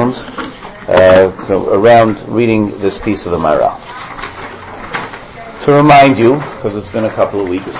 around reading this piece of the Maharal. To remind you, because it's been a couple of weeks,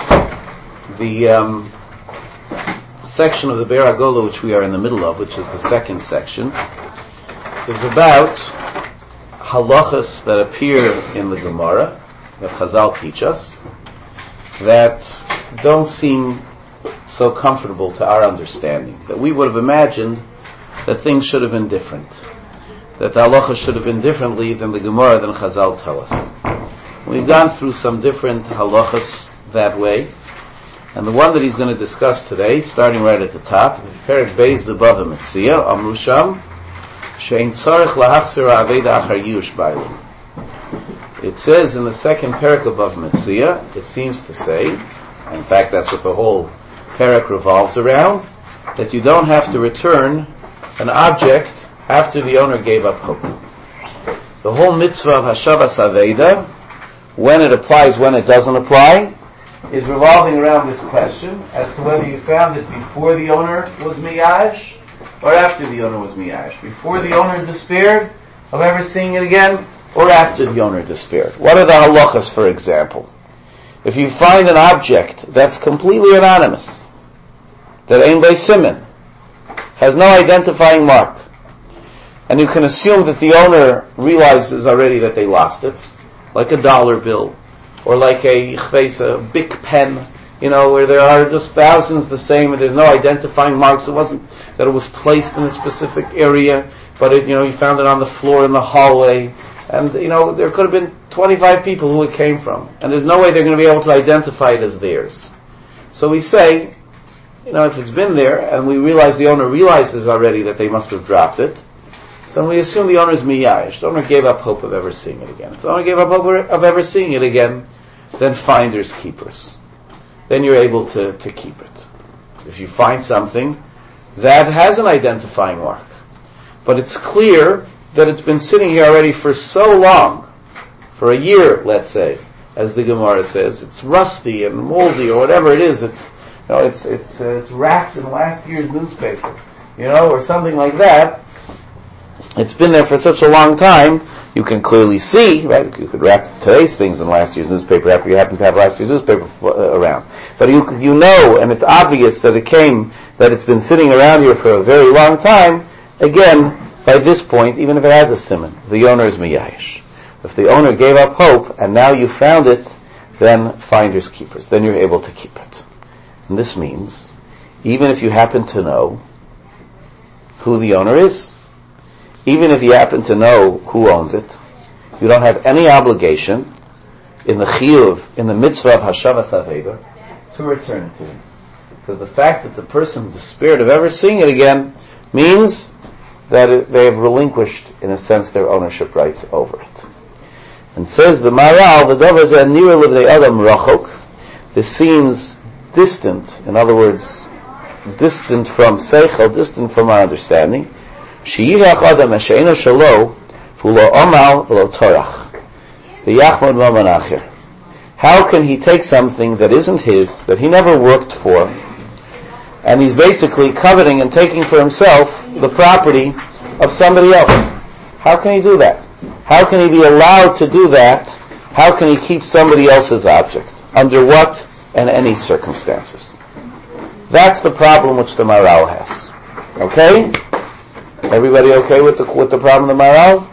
the section of the Be'er HaGola which we are in the middle of, which is the second section, is about halachas that appear in the Gemara, that Chazal teach us, that don't seem so comfortable to our understanding, that we would have imagined that things should have been different, that the halachas should have been differently than the Gemara, than Chazal tell us. We've gone through some different halachas that way, and the one that he's going to discuss today, starting right at the top, Perek Beis Debav Metzia, Amru Sham, Shein Tzarech Lahachzir Aveda Achar Yush Bailim. It says in the second Perek above Metzia, it seems to say, in fact that's what the whole Perek revolves around, that you don't have to return an object after the owner gave up hope. The whole mitzvah of Hashavas Aveda, when it applies, when it doesn't apply, is revolving around this question as to whether you found it before the owner was miyash or after the owner was miyash. Before the owner despaired of ever seeing it again, or after the owner despaired. What are the halachas, for example? If you find an object that's completely anonymous, that ein bei siman, has no identifying mark, and you can assume that the owner realizes already that they lost it, like a dollar bill, or like a big pen, where there are just thousands the same, and there's no identifying marks. It wasn't that it was placed in a specific area, but you found it on the floor in the hallway, and there could have been 25 people who it came from, and there's no way they're going to be able to identify it as theirs. So we say, if it's been there, and we realize the owner realizes already that they must have dropped it, so we assume the owner's miyash. The owner gave up hope of ever seeing it again. If the owner gave up hope of ever seeing it again, then finders keepers. Then you're able to keep it. If you find something that has an identifying mark, but it's clear that it's been sitting here already for so long, for a year, let's say, as the Gemara says, it's rusty and moldy or whatever it is, it's wrapped in last year's newspaper, or something like that. It's been there for such a long time, you can clearly see, right? You could wrap today's things in last year's newspaper after you happen to have last year's newspaper around. But and it's obvious that it's been sitting around here for a very long time. Again, by this point, even if it has a siman, the owner is miyash. If the owner gave up hope, and now you found it, then finders keepers. Then you're able to keep it. And this means, even if you happen to know who the owner is, even if you happen to know who owns it, you don't have any obligation in the chiyuv, in the mitzvah of Hashavas Aveda, to return it to him. Because the fact that the person despaired of ever seeing it again means that they have relinquished, in a sense, their ownership rights over it. And says the Maharal, the Dover zeh nira livnei adam rachok, this seems distant, in other words, distant from seichel, distant from our understanding. She'yirach adam she'eino shelo v'lo omal v'lo torach v'yachmod maman acher. How can he take something that isn't his, that he never worked for, and he's basically coveting and taking for himself the property of somebody else? How can he do that? How can he be allowed to do that? How can he keep somebody else's object? Under what and any circumstances? That's the problem which the Maharal has. Okay? Everybody okay with the problem of the Maharal?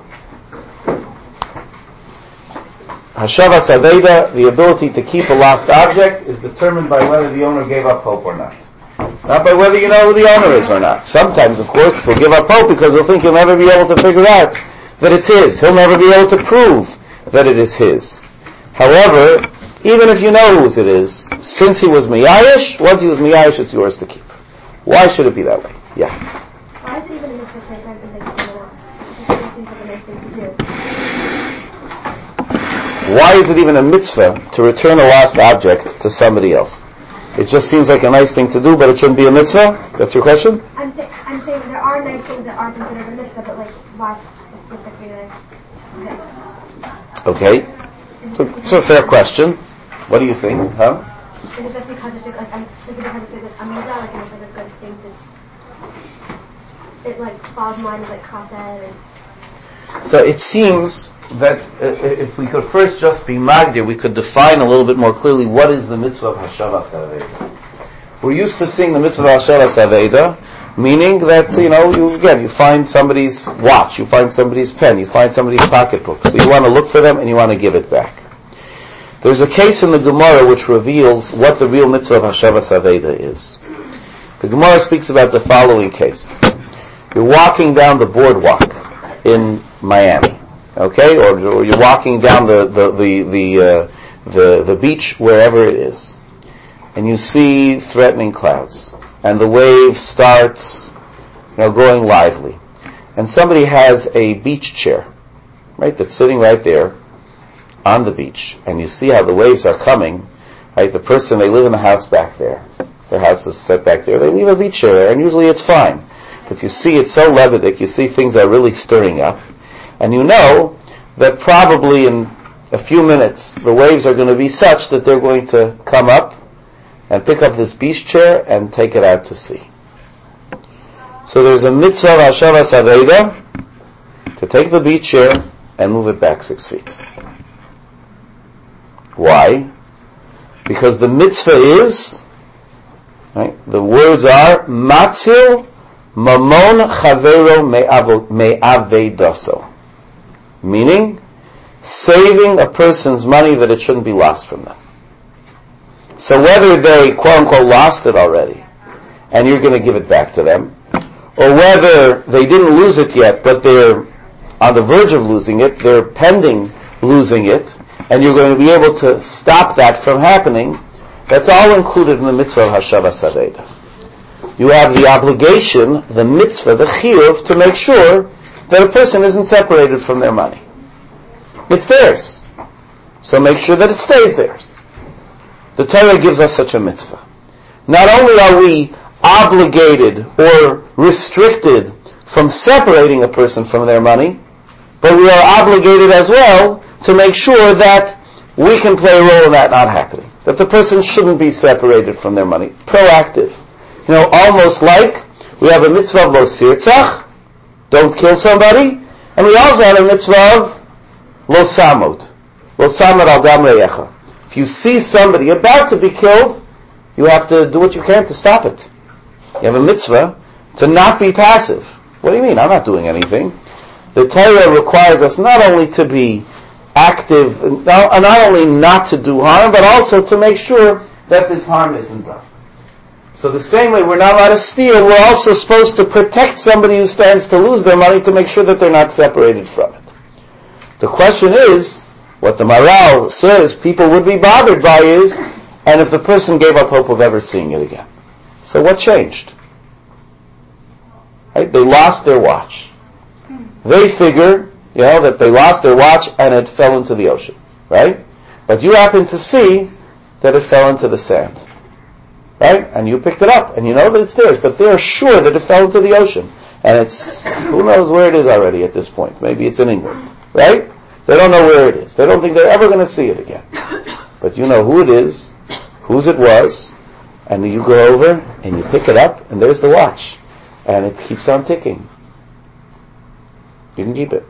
Hashavas Aveda, the ability to keep a lost object, is determined by whether the owner gave up hope or not. Not by whether you know who the owner is or not. Sometimes, of course, he'll give up hope because he'll think he'll never be able to figure out that it's his. He'll never be able to prove that it is his. However, even if you know whose it is, since he was miyash, once he was miyash, it's yours to keep. Why should it be that way? Yeah. Why is it even a mitzvah to take time to make it more? It seems like a nice thing to do. Why is it even a mitzvah to return a lost object to somebody else? It just seems like a nice thing to do, but it shouldn't be a mitzvah? That's your question? I'm saying there are nice things that are considered a mitzvah, but why specifically Okay. So it's a fair question. What do you think? Huh? Is it just because it's a good thing to... it like falls in line with like chesed? So it seems that if we could first just be magdir, we could define a little bit more clearly what is the mitzvah of Hashavas Aveda. We're used to seeing the mitzvah of Hashavas Aveda, meaning that, you find somebody's watch, you find somebody's pen, you find somebody's pocketbook, so you want to look for them and you want to give it back. There's a case in the Gemara which reveals what the real mitzvah of Hashavas Aveda is. The Gemara speaks about the following case. You're walking down the boardwalk in Miami, okay, or you're walking down the beach, wherever it is, and you see threatening clouds, and the wave starts, growing lively, and somebody has a beach chair, right, that's sitting right there on the beach, and you see how the waves are coming, right? The person, they live in the house back there. Their house is set back there. They leave a beach chair there, and usually it's fine. But you see it's so levitic, you see things are really stirring up, and you know that probably in a few minutes the waves are going to be such that they're going to come up and pick up this beach chair and take it out to sea. So there's a mitzvah of Hashavas Aveda to take the beach chair and move it back 6 feet. Why? Because the mitzvah is, right, the words are, Matzil Mamon Chavero Me'avedaso. Meaning, saving a person's money that it shouldn't be lost from them. So whether they, quote-unquote, lost it already, and you're going to give it back to them, or whether they didn't lose it yet, but they're on the verge of losing it, they're pending losing it, and you're going to be able to stop that from happening, that's all included in the mitzvah of Hashavas Aveda. You have the obligation, the mitzvah, the chiyuv, to make sure that a person isn't separated from their money. It's theirs. So make sure that it stays theirs. The Torah gives us such a mitzvah. Not only are we obligated or restricted from separating a person from their money, but we are obligated as well to make sure that we can play a role in that not happening. That the person shouldn't be separated from their money. Proactive. Almost like we have a mitzvah of lo sirtzach, don't kill somebody, and we also have a mitzvah of lo samod al dam reyecha. If you see somebody about to be killed, you have to do what you can to stop it. You have a mitzvah to not be passive. What do you mean? I'm not doing anything. The Torah requires us not only to be active, not only not to do harm, but also to make sure that this harm isn't done. So the same way we're not allowed to steal, we're also supposed to protect somebody who stands to lose their money to make sure that they're not separated from it. The question is, what the Maral says people would be bothered by is, and if the person gave up hope of ever seeing it again. So what changed? Right? They lost their watch. They figure, that they lost their watch and it fell into the ocean. Right? But you happen to see that it fell into the sand. Right? And you picked it up, and you know that it's theirs, but they're sure that it fell into the ocean. And it's, who knows where it is already at this point. Maybe it's in England. Right? They don't know where it is. They don't think they're ever going to see it again. But you know who it is, whose it was, and you go over, and you pick it up, and there's the watch. And it keeps on ticking. You can keep it.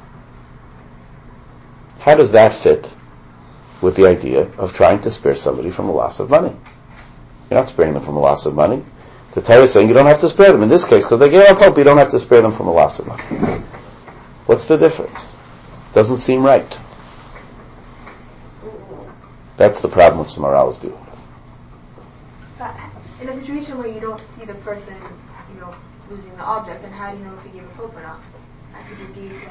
How does that fit with the idea of trying to spare somebody from a loss of money? You're not sparing them from a loss of money. The Torah is saying you don't have to spare them. In this case, because they gave up hope, you don't have to spare them from a loss of money. What's the difference? Doesn't seem right. That's the problem which the Maral is dealing with. But in a situation where you don't see the person, losing the object, then how do you know if he gave up hope or not? How could you gauge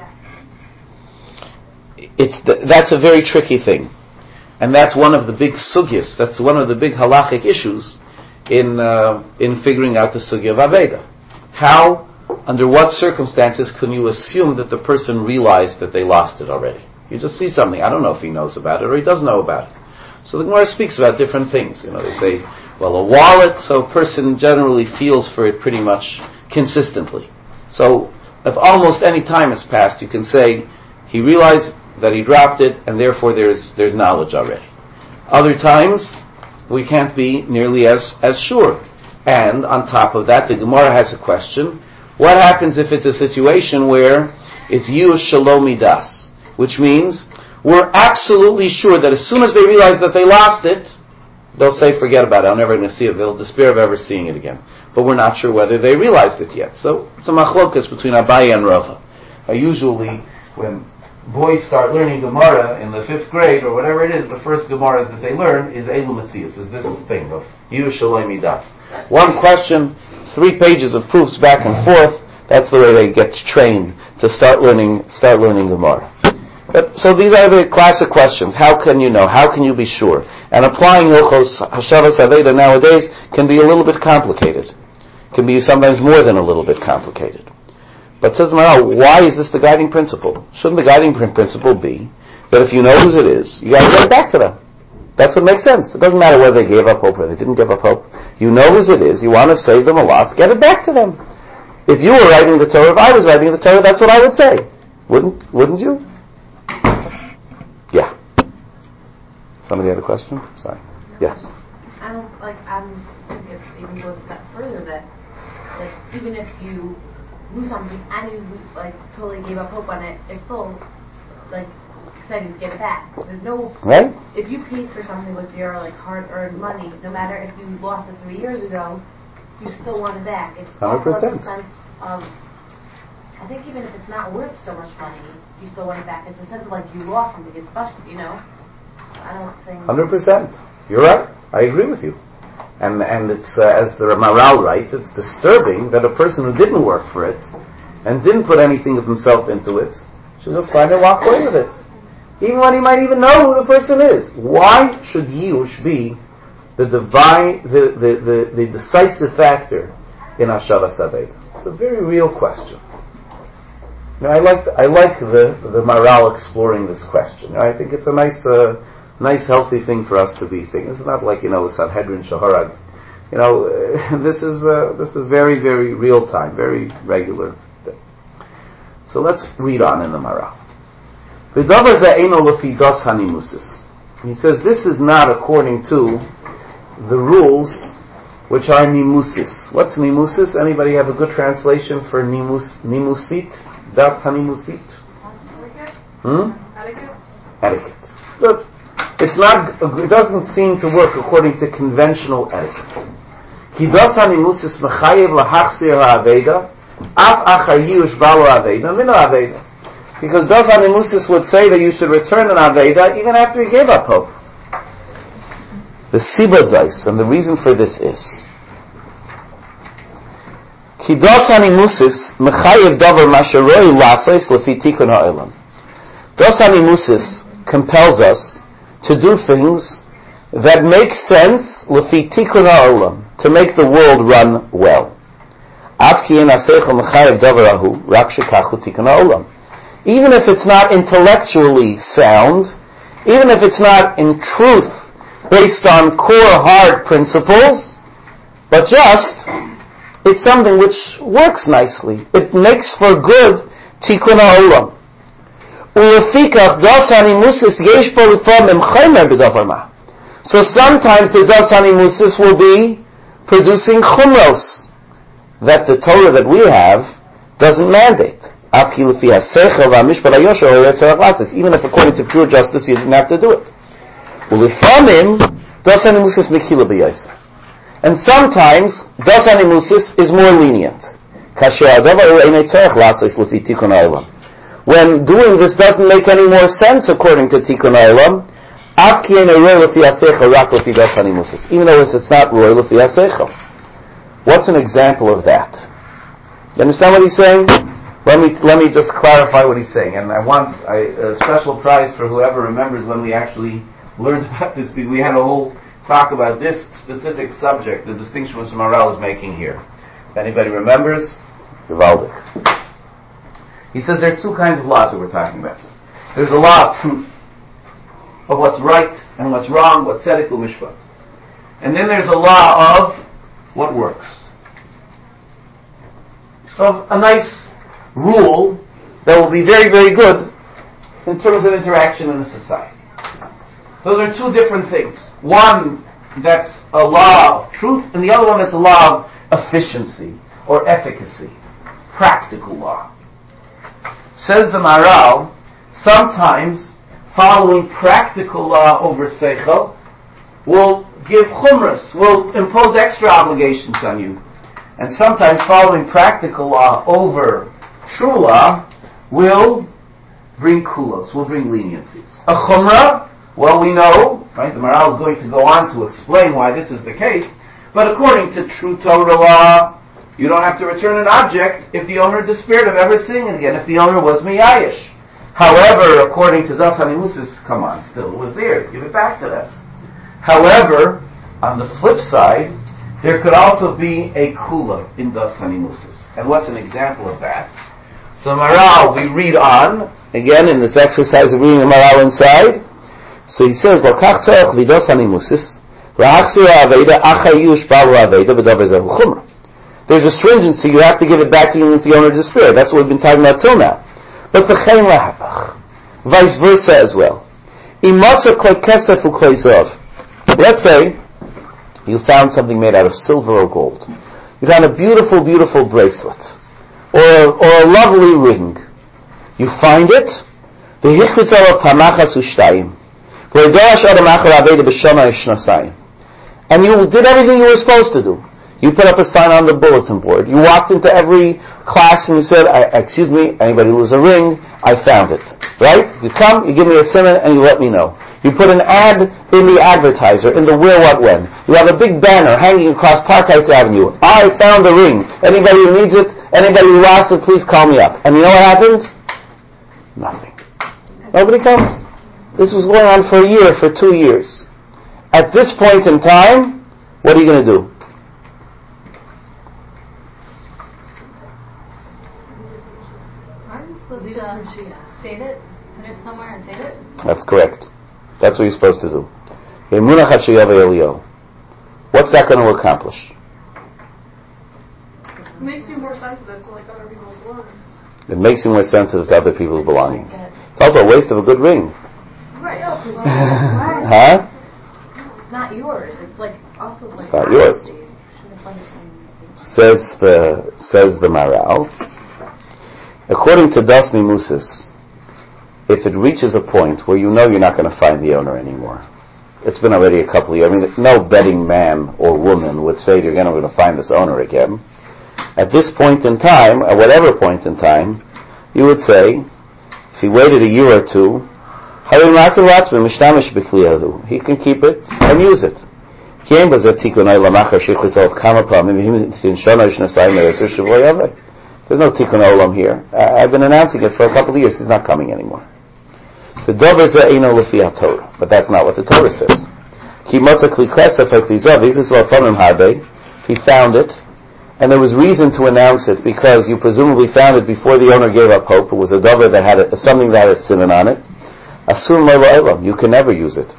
that? That's a very tricky thing. And that's one of the big sugyas, that's one of the big halachic issues in figuring out the sugya of Aveda. How, under what circumstances can you assume that the person realized that they lost it already? You just see something, I don't know if he knows about it or he doesn't know about it. So the Gemara speaks about different things. They say, well, a wallet, so a person generally feels for it pretty much consistently. So if almost any time has passed, you can say, he realized that he dropped it, and therefore there's knowledge already. Other times, we can't be nearly as sure. And on top of that, the Gemara has a question, What happens if it's a situation where it's Yush Shalom Midas, which means we're absolutely sure that as soon as they realize that they lost it, they'll say, forget about it, I'm never going to see it. They'll despair of ever seeing it again. But we're not sure whether they realized it yet. So it's a machlokas between Abaye and Rava. Usually, when boys start learning Gemara in the 5th grade or whatever it is, the first Gemara that they learn is Eilu Metzias, is this thing of Yush Shalom Midas. One question, 3 pages of proofs back and forth. That's the way they get trained to start learning Gemara. So these are the classic questions. How can you know? How can you be sure? And applying Hilchos Hashavas Aveda nowadays can be a little bit complicated. Can be sometimes more than a little bit complicated. But says Maharal, why is this the guiding principle? Shouldn't the guiding principle be that if you know whose it is, you got to get it back to them? That's what makes sense. It doesn't matter whether they gave up hope or they didn't give up hope. You know whose it is. You want to save them a loss. Get it back to them. If you were writing the Torah, if I was writing the Torah, that's what I would say. Wouldn't you? Yeah. Somebody had a question? Sorry. Yes. I'm thinking it even goes a step further that, like, even if you lose something and you totally gave up hope on it, it's still exciting to get it back. There's no right. If you paid for something with your hard-earned money, no matter if you lost it 3 years ago, you still want it back. It's 100%. A sense of, I think even if it's not worth so much money, you still want it back. It's a sense of you lost something. It's special, I don't think. 100%. You're right. I agree with you. And it's as the Maharal writes, it's disturbing that a person who didn't work for it and didn't put anything of himself into it should just finally walk away with it, even when he might even know who the person is. Why should Yush be the decisive factor in Hashavas Aveda? It's a very real question. Now, I like the Maharal exploring this question. I think it's a nice, healthy thing for us to be thinking. It's not like Sanhedrin Shaharag. This is very, very real time, very regular thing. So let's read on in the Maharal. V'davar ze'eino lefi das hanimusis. He says this is not according to the rules which are nimusis. What's nimusis? Anybody have a good translation for nimusit? Dat hanimusit? Etiquette. Good. It doesn't seem to work according to conventional etiquette. Hidas hanimusis mechayev lahachzir ha'aveda af achar yush balo aveda min ha'aveda. Because das hanimusis would say that you should return an aveda even after you gave up hope. The siba zais, and the reason for this is Hidas hanimusis mechayev davar masharoi lasais lefi tikun ha'olam. Das hanimusis compels us to do things that make sense lefi tikun ha'olam, to make the world run well. Even if it's not intellectually sound, even if it's not in truth based on core hard principles, but just it's something which works nicely. It makes for good tikkun ha'olam. So sometimes the das hanimusis will be producing chumros that the Torah that we have doesn't mandate. Even if according to pure justice you didn't have to do it. And sometimes das hanimusis is more lenient. When doing this doesn't make any more sense according to tikkun ha'olam, even though it's not roy lefi haseichel. What's an example of that? You understand what he's saying? Let me just clarify what he's saying. And I want a special prize for whoever remembers when we actually learned about this. We had a whole talk about this specific subject, the distinction which Maharal is making here. If anybody remembers, Gewaldig. He says there are 2 kinds of laws that we're talking about. There's a law of truth, of what's right and what's wrong, what's tzedek u'mishpat. And then there's a law of what works. Of a nice rule that will be very, very good in terms of interaction in a society. Those are 2 different things. One that's a law of truth, and the other one that's a law of efficiency or efficacy. practical law. Says the Maharal, sometimes following practical law over seichel will give chumras, will impose extra obligations on you. And sometimes following practical law over true law will bring kulos, will bring leniencies. A chumrah, well, we know, right, the Maharal is going to go on to explain why this is the case, but according to true Torah law, you don't have to return an object if the owner despaired of ever seeing it again, if the owner was miyayish. However, according to Das Hanimusis, come on, still it was theirs, give it back to them. However, on the flip side, there could also be a kula in Das Hanimusis. And what's an example of that? So Maharal, we read on, again in this exercise of reading the Maharal inside. So he says, L'kach tzarech v'das hanimusis, ra'achzir ha'aveda achayush ba'al ha'aveda v'davar zehu chumrah. There's a stringency, you have to give it back to him if the owner despaired. That's what we've been talking about till now. But v'chein lahapach, vice versa as well. Imatza klei kesef u'klei zav. Let's say you found something made out of silver or gold. You found a beautiful, beautiful bracelet. Or a lovely ring. You find it, and you did everything you were supposed to do. You put up a sign on the bulletin board. You walked into every class and you said, excuse me, anybody lose a ring, I found it. Right? You come, you give me a simon, and you let me know. You put an ad in the advertiser, in the where, what, when. You have a big banner hanging across Park Heights Avenue. I found the ring. Anybody who needs it, anybody who lost it, please call me up. And you know what happens? Nothing. Nobody comes. This was going on for a year, for 2 years. At this point in time, what are you going to do? Aren't you supposed to save it? Put it somewhere and save it? That's correct. That's what you're supposed to do. What's that going to accomplish? It makes you more sensitive to other people's belongings. It makes you more sensitive to other people's belongings. It's also a waste of a good ring. Right. Huh? It's not yours. It's also it's not yours. Says the Maharal. According to Das Hanimusis, if it reaches a point where you know you're not going to find the owner anymore, it's been already a couple of years. I mean, no betting man or woman would say you're going to find this owner again. At this point in time, at whatever point in time, you would say, if he waited a year or two, he can keep it and use it. There's no tikkun olam here. I've been announcing it for a couple of years. He's not coming anymore. But that's not what the Torah says. He found it, and there was reason to announce it because you presumably found it before the owner gave up hope. It was a dover that had something that had a simon on it. You can never use it.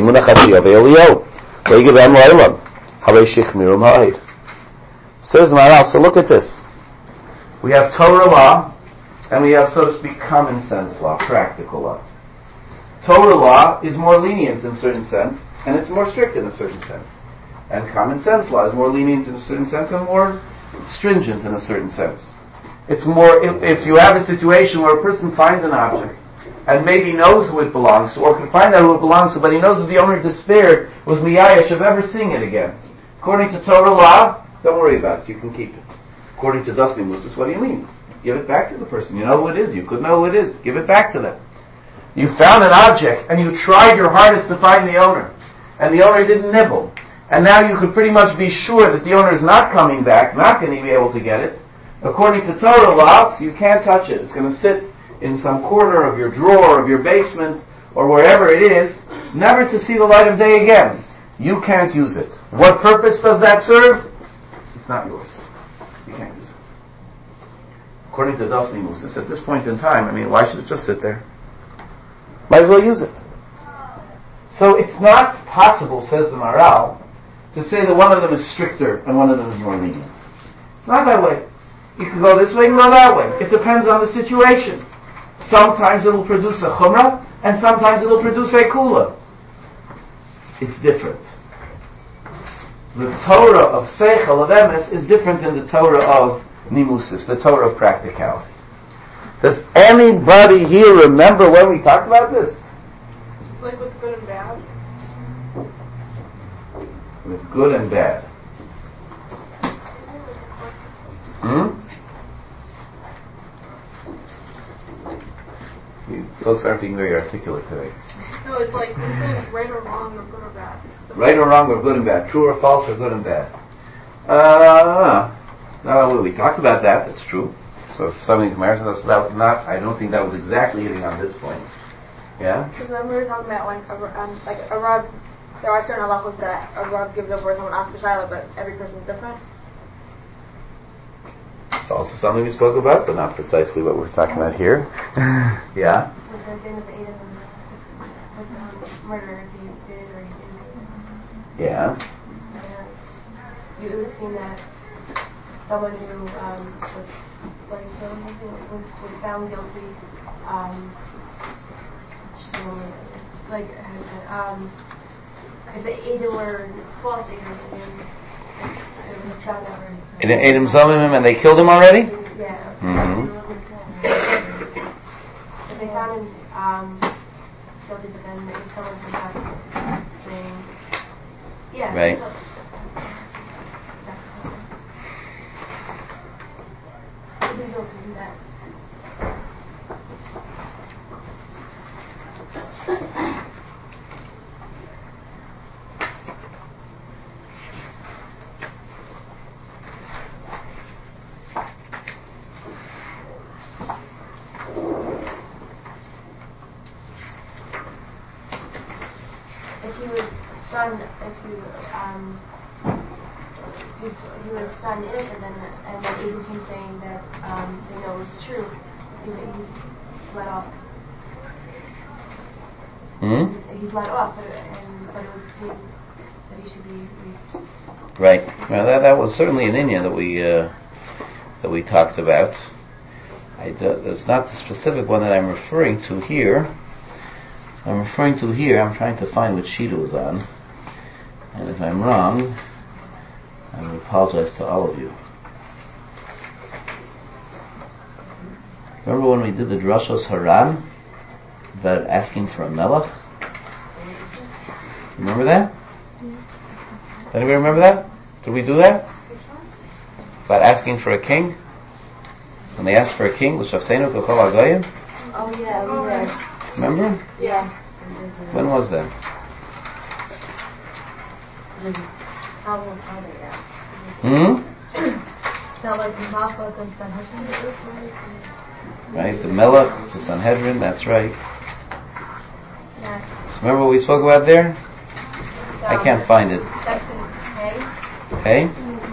Says Maharal, so look at this. We have Torah law, and we have, so to speak, common sense law, practical law. Torah law is more lenient in a certain sense, and it's more strict in a certain sense. And common sense law is more lenient in a certain sense and more stringent in a certain sense. It's more, if you have a situation where a person finds an object, and maybe knows who it belongs to, or can find out who it belongs to, but he knows that the owner despaired, was miyayish of ever seeing it again. According to Torah law, don't worry about it, you can keep it. According to Das Hanimusis, what do you mean? Give it back to the person. You know who it is. You could know who it is. Give it back to them. You found an object and you tried your hardest to find the owner, and the owner didn't nibble. And now you could pretty much be sure that the owner is not coming back, not going to be able to get it. According to Torah law, you can't touch it. It's going to sit in some corner of your drawer, of your basement, or wherever it is, never to see the light of day again. You can't use it. What purpose does that serve? It's not yours. You can't use it. According to Das Hanimusis, at this point in time, why should it just sit there? Might as well use it. So it's not possible, says the Maharal, to say that one of them is stricter and one of them is more lenient. It's not that way. You can go this way, you can go that way. It depends on the situation. Sometimes it will produce a chumrah, and sometimes it will produce a kula. It's different. The Torah of Seichel, of Emes, is different than the Torah of Nimusis, the Torah of practicality. Does anybody here remember when we talked about this? Like with good and bad? With good and bad. You folks aren't being very articulate today. No, it's like instead of right or wrong or good or bad. Right or wrong or good and bad. True or false or good and bad. No, we talked about that. That's true. So if something comparison, that's not. I don't think that was exactly hitting on this point. Yeah. Because remember we were talking about like a Rav. There are certain halachos that a Rav gives over someone asks for shiloh, but every person's different. It's also something we spoke about, but not precisely what we're talking about here. Yeah. With the thing with the Edom, with the murder, if he did or he didn't. Yeah. You would seem that someone who was found guilty, if the Edom were false Edom, it was found out. Edom Zomim, and they killed him already? Yeah. Mm-hmm. If they found him guilty, but then if someone comes back saying, yeah. Right. Please don't do that. If he was found innocent, and then Aiden came saying that they know it was true, he's let off. He's let off, but it would seem that he should be. Right. Well, that was certainly an inyan that we talked about. It's not the specific one that I'm referring to here. I'm trying to find which sheet it was on. And if I'm wrong, I will apologize to all of you. Remember when we did the Drashos Haran about asking for a melech? Remember that? Anybody remember that? Did we do that? About asking for a king? When they asked for a king, L'shavseinu k'chol ha'goyim? Oh yeah, we did. Remember? Yeah. When was that? That like the Malchus and Sanhedrin? Right, the Melech, the Sanhedrin, that's right. Yeah. So remember what we spoke about there? I can't find it. Section A. Okay?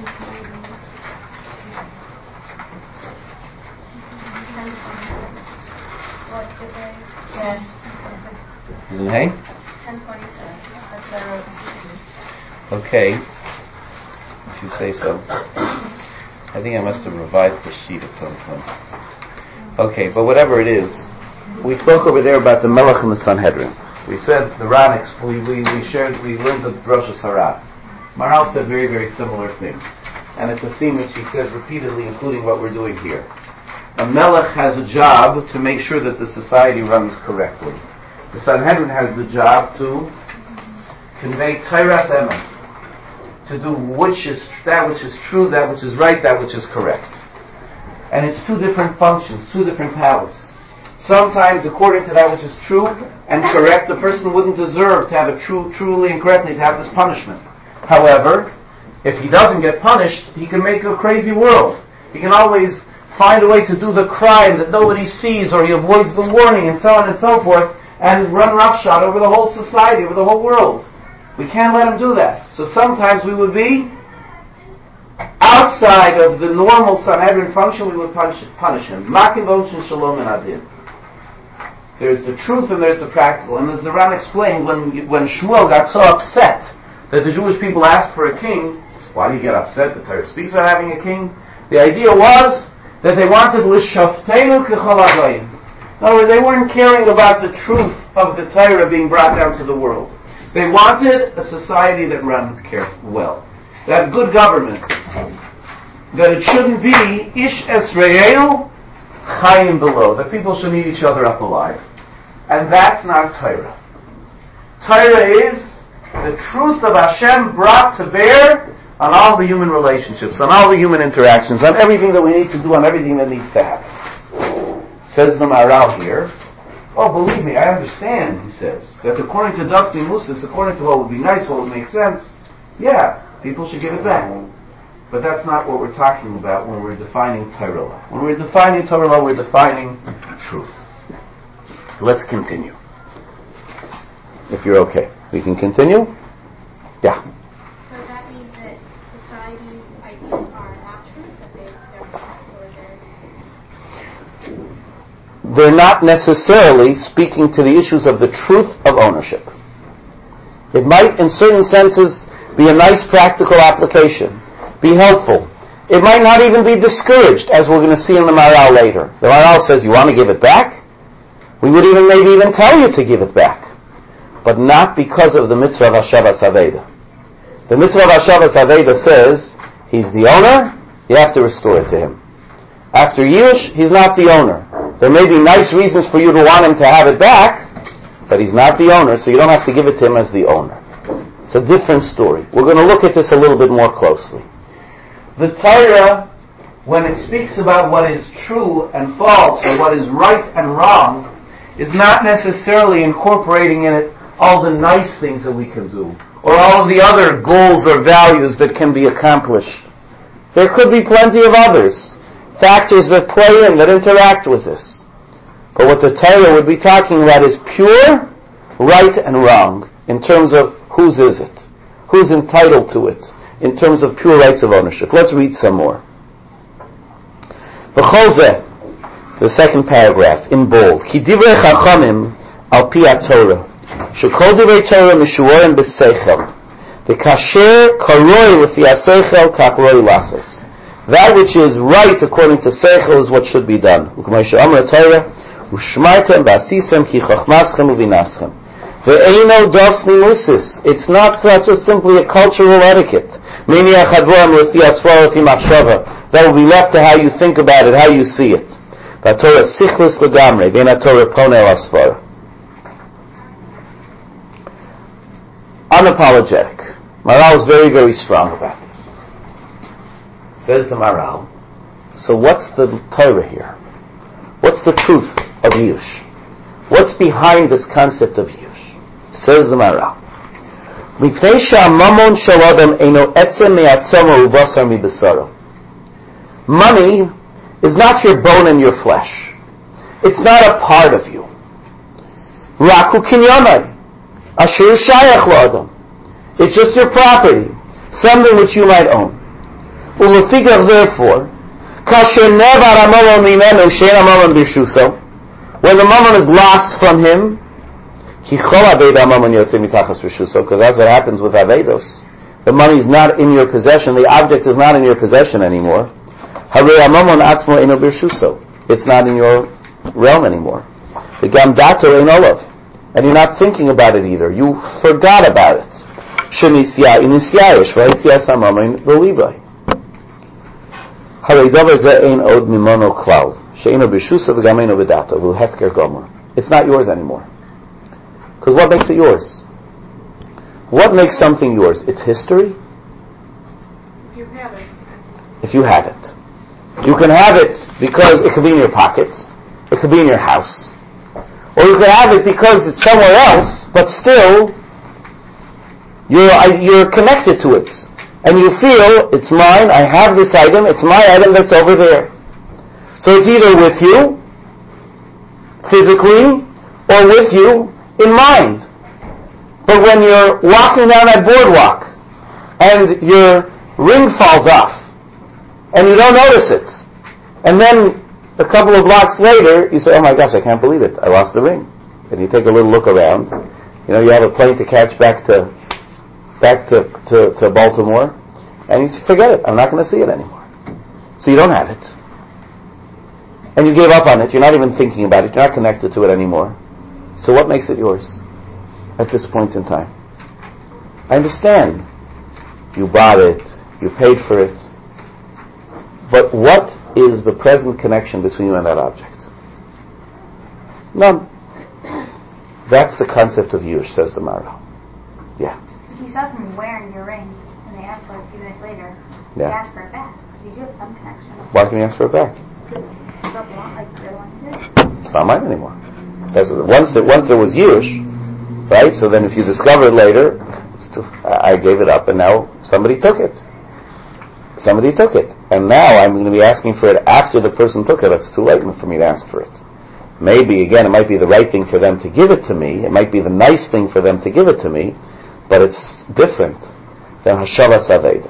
What's the day? Yeah. Is it Hay? 1027. That's what I wrote. Okay. If you say so. I think I must have revised the sheet at some point. Okay, but whatever it is, we spoke over there about the Melech and the Sanhedrin. We said the Ran, we learned the Rosh Hashanah. Maharal said very, very similar thing. And it's a theme which he says repeatedly, including what we're doing here. A Melech has a job to make sure that the society runs correctly. The Sanhedrin has the job to convey Tairas Emes, to do that which is true, that which is right, that which is correct. And it's two different functions, two different powers. Sometimes, according to that which is true and correct, the person wouldn't deserve to have it truly and correctly, to have this punishment. However, if he doesn't get punished, he can make a crazy world. He can always find a way to do the crime that nobody sees, or he avoids the warning, and so on and so forth, and run roughshod over the whole society, over the whole world. We can't let him do that. So sometimes we would be outside of the normal Sanhedrin function, we would punish him. Makim b'onchin shalom and adin. There's the truth and there's the practical. And as the Ran explained, when Shmuel got so upset that the Jewish people asked for a king, why do you get upset? The Torah speaks about having a king. The idea was that they wanted l'shavteinu k'chol ha'goyim. In other words, they weren't caring about the truth of the Torah being brought down to the world. They wanted a society that ran well, that good government. that it shouldn't be ish esre'eu chayim below, that people should eat each other up alive. And that's not Torah. Torah is the truth of Hashem brought to bear on all the human relationships, on all the human interactions, on everything that we need to do, on everything that needs to happen. Says the Maharal here, oh, believe me, I understand, he says, that according to Dusty Musis, according to what would be nice, what would make sense, yeah, people should give it back. But that's not what we're talking about when we're defining Torah law. When we're defining Torah law, we're defining truth. Let's continue. If you're okay. We can continue? Yeah. So that means that society's ideas are not true, that they're They're not necessarily speaking to the issues of the truth of ownership. It might, in certain senses, be a nice practical application, be helpful. It might not even be discouraged, as we're going to see in the Maharal later. The Maharal says, you want to give it back? We would maybe even tell you to give it back. But not because of the mitzvah of Hashavas Aveda. The mitzvah of Hashavas Aveda says, he's the owner, you have to restore it to him. After Yush, he's not the owner. There may be nice reasons for you to want him to have it back, but he's not the owner, so you don't have to give it to him as the owner. It's a different story. We're going to look at this a little bit more closely. The Torah, when it speaks about what is true and false, or what is right and wrong, is not necessarily incorporating in it all the nice things that we can do, or all of the other goals or values that can be accomplished. There could be plenty of others, factors that play in, that interact with this. But what the Torah would be talking about is pure right and wrong, in terms of whose is it, who's entitled to it, in terms of pure rights of ownership. Let's read some more. B'cholzeh, the second paragraph, in bold. Ki divrei chachamim al pi ha-Torah, shekol divrei Torah mishuorim b'seichel, v'kasher karoi l'fi ha-seichel kach roi lasos. That which is right according to seichel is what should be done. U'k'may she'amar Torah, u'shmartem v'asisem ki chochmaschem u'vinaschem. Ve'eino dos nimusis. It's not just simply a cultural etiquette. Mini achadvoram l'fi asvara l'fi machshava. That will be left to how you think about it, how you see it. Torah sichlis legamre, ve'en Torah ponel asvara. Unapologetic. Maharal is very, very strong about this. Says the Maharal, so what's the Torah here? What's the truth of Yush? What's behind this concept of Yush? Says the Maharal, Mipnei she'hamamon shel adam eino etzem me'atzomo u'basar mibasaro. Money is not your bone and your flesh. It's not a part of you. Raku kinyanai, asher shayach la'adam. It's just your property, something which you might own. Ulefigav, therefore, kasher nevar hamamon mimenu she'en hamamon b'shuso, when the mammon is lost from him, ki chol aveda hamamon yotzei mitachas b'shuso, because that's what happens with avedos. The money is not in your possession, the object is not in your possession anymore. Harei hamamon atzmo eino b'shuso. It's not in your realm anymore. The gam dato ein olav. And you're not thinking about it either. You forgot about it. Shenisya inisyayish v'hitzias hamamon b'libai. Harei davar zeh ein od mimono klal. She'eino b'shuso v'gam eino b'dato v'hefker gomer. It's not yours anymore. Because what makes it yours? What makes something yours? It's history? If you have it. If you have it. You can have it because it could be in your pocket. It could be in your house. Or you could have it because it's somewhere else, but still, you're connected to it. And you feel, it's mine, I have this item, it's my item that's over there. So it's either with you, physically, or with you, in mind. But when you're walking down that boardwalk, and your ring falls off, and you don't notice it, and then a couple of blocks later, you say, oh my gosh, I can't believe it, I lost the ring. And you take a little look around, you have a plane to catch back to Baltimore, and you say, forget it, I'm not going to see it anymore. So you don't have it. And you gave up on it, you're not even thinking about it, you're not connected to it anymore. So what makes it yours at this point in time? I understand. You bought it, you paid for it. But what is the present connection between you and that object? None. That's the concept of Yush, says the Maharal. Yeah. If you saw someone wearing your ring and they asked for it a few minutes later, you ask for it back because you do have some connection. Why can you ask for it back? It's not mine anymore. Once there was Yush, right? So then if you discover it later, I gave it up and now somebody took it. Somebody took it. And now I'm going to be asking for it after the person took it. It's too late for me to ask for it. Maybe, again, it might be the right thing for them to give it to me. It might be the nice thing for them to give it to me. But it's different than Hashavas Aveda.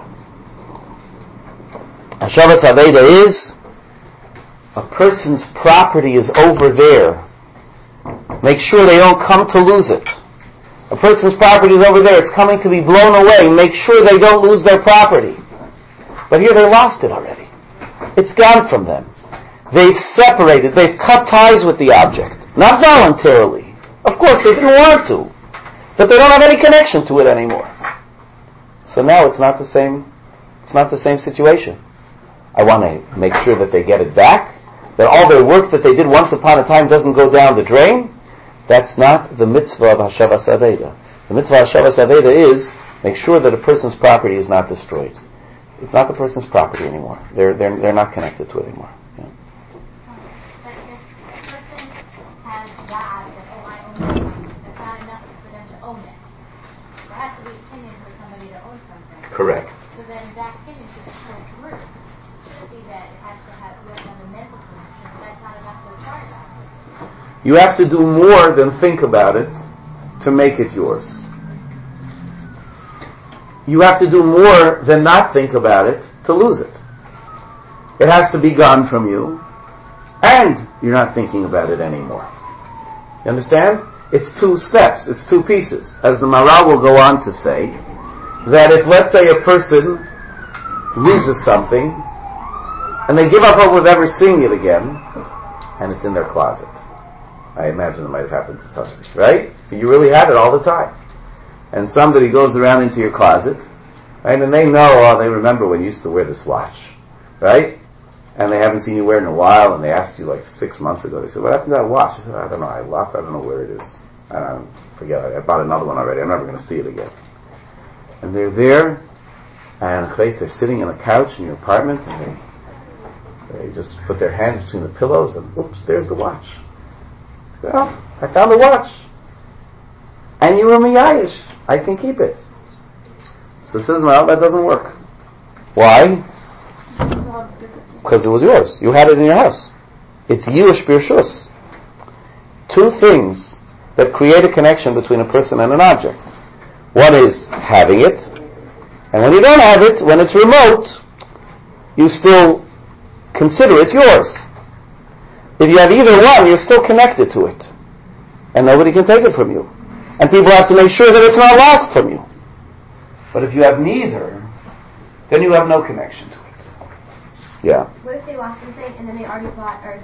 Hashavas Aveda is a person's property is over there. Make sure they don't come to lose it. A person's property is over there. It's coming to be blown away. Make sure they don't lose their property. But here they lost it already. It's gone from them. They've separated. They've cut ties with the object. Not voluntarily. Of course, they didn't want to. But they don't have any connection to it anymore. So now it's not the same. It's not the same situation. I want to make sure that they get it back. That all their work that they did once upon a time doesn't go down the drain. That's not the mitzvah of Hashavas Aveda. The mitzvah of Hashavas Aveda is make sure that a person's property is not destroyed. It's not the person's property anymore. They're not connected to it anymore. Yeah. But if a person has God that I own something, that's not enough for them to own it. There has to be opinion for somebody to own something. Correct. So then that opinion should flow through. It shouldn't be that it has to have we have to have a mental connection, but that's not enough to acquire that. You have to do more than think about it to make it yours. You have to do more than not think about it to lose it. It has to be gone from you, and you're not thinking about it anymore. You understand? It's two steps. It's two pieces. As the Maharal will go on to say, that if, let's say, a person loses something, and they give up hope of ever seeing it again, and it's in their closet. I imagine it might have happened to somebody, right? But you really had it all the time. And somebody goes around into your closet, right? And they know, they remember when you used to wear this watch, right? And they haven't seen you wear it in a while, and they asked you like 6 months ago. They said, what happened to that watch? I said, I don't know, I lost it, I don't know where it is. I forget, I bought another one already, I'm never going to see it again. And they're there, and they're sitting on the couch in your apartment, and they just put their hands between the pillows, and oops, there's the watch. Well, I found the watch. And you were miyayish. I can keep it. So it says, no, that doesn't work. Why? Because it was yours. You had it in your house. It's Yush Birshus. Two things that create a connection between a person and an object. One is having it, and when you don't have it, when it's remote, you still consider it yours. If you have either one, you're still connected to it. And nobody can take it from you. And people have to make sure that it's not lost from you. But if you have neither, then you have no connection to it. Yeah. What if they lost something and then they already bought or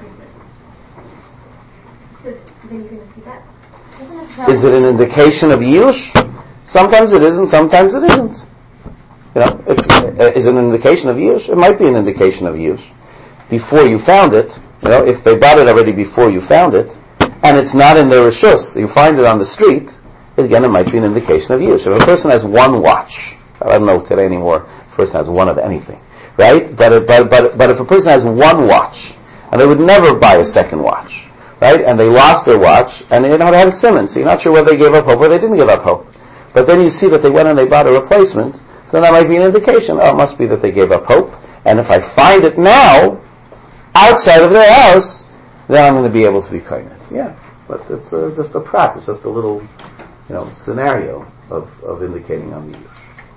so then you can just keep that? Is it an indication of Yush? Sometimes it is and sometimes it isn't. You know, is it an indication of Yush? It might be an indication of Yush. Before you found it, you know, if they bought it already before you found it, and it's not in their rishus, you find it on the street, again, it might be an indication of Yush. If a person has one watch, I don't know today anymore, if a person has one of anything, right? But if a person has one watch, and they would never buy a second watch, right? And they lost their watch, and they had a simon, so you're not sure whether they gave up hope or they didn't give up hope. But then you see that they went and they bought a replacement, so that might be an indication. Oh, it must be that they gave up hope. And if I find it now, outside of their house, then I'm going to be able to be kind. Yeah, but it's just a prat. It's just a little, scenario of indicating on the Yush.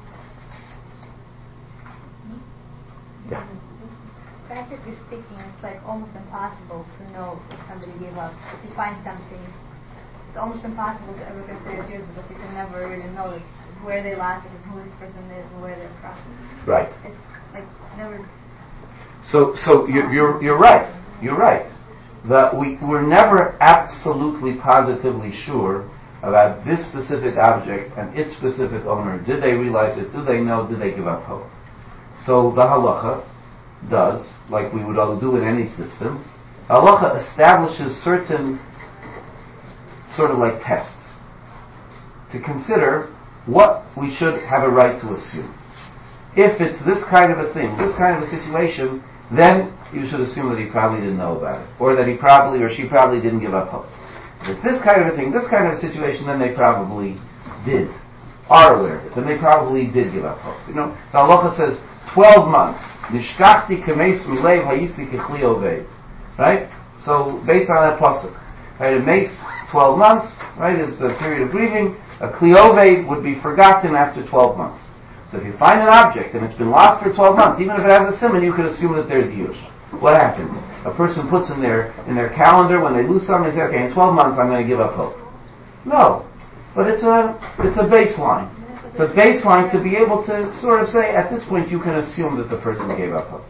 Yeah. Practically speaking, it's like almost impossible to know if somebody gave up. If you find something, it's almost impossible to ever consider it yours because you can never really know where they lost it, and who this person is, and where they're from. Right. It's like never. So you're right. You're right. That we're never absolutely positively sure about this specific object and its specific owner. Did they realize it? Do they know? Did they give up hope? So the halacha, does, like we would all do in any system, halacha establishes certain sort of like tests to consider what we should have a right to assume. If it's this kind of a thing, this kind of a situation, then you should assume that he probably didn't know about it, or that he probably or she probably didn't give up hope. If this kind of a thing, this kind of a situation, then they probably are aware of it, then they probably did give up hope. You know, the halacha says 12 months. Nishkachti kemeis milev hayisi kechli oved. Right? So based on that pasuk, right, it makes 12 months, right, is the period of grieving. A kli oved would be forgotten after 12 months. So if you find an object and it's been lost for 12 months, even if it has a simon, you could assume that there's yush. What happens? A person puts in their calendar when they lose something, they say, okay, in 12 months I'm going to give up hope. No. But it's a baseline. It's a baseline to be able to sort of say, at this point you can assume that the person gave up hope.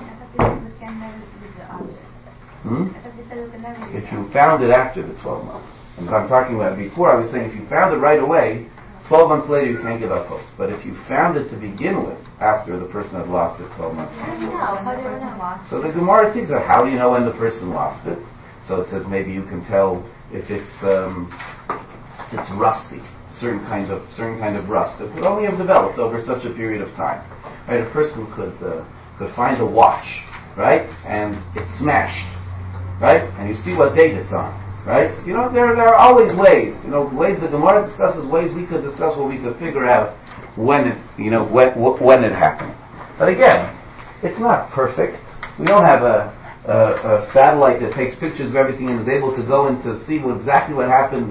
If you found it after the 12 months. And if I'm talking about before, I was saying if you found it right away, 12 months later you can't give up hope. But if you found it to begin with, after the person had lost it 12 months later. How do you know? So the Gemara thinks of how do you know when the person lost it? So it says maybe you can tell if it's rusty, certain kind of rust that could only have developed over such a period of time. Right? A person could find a watch, right, and it's smashed, right, and you see what date it's on, right. You know, there are always ways. You know, ways the Gemara discusses, ways we could discuss where we could figure out when it happened. But again, it's not perfect. We don't have a satellite that takes pictures of everything and is able to go in to see exactly what happened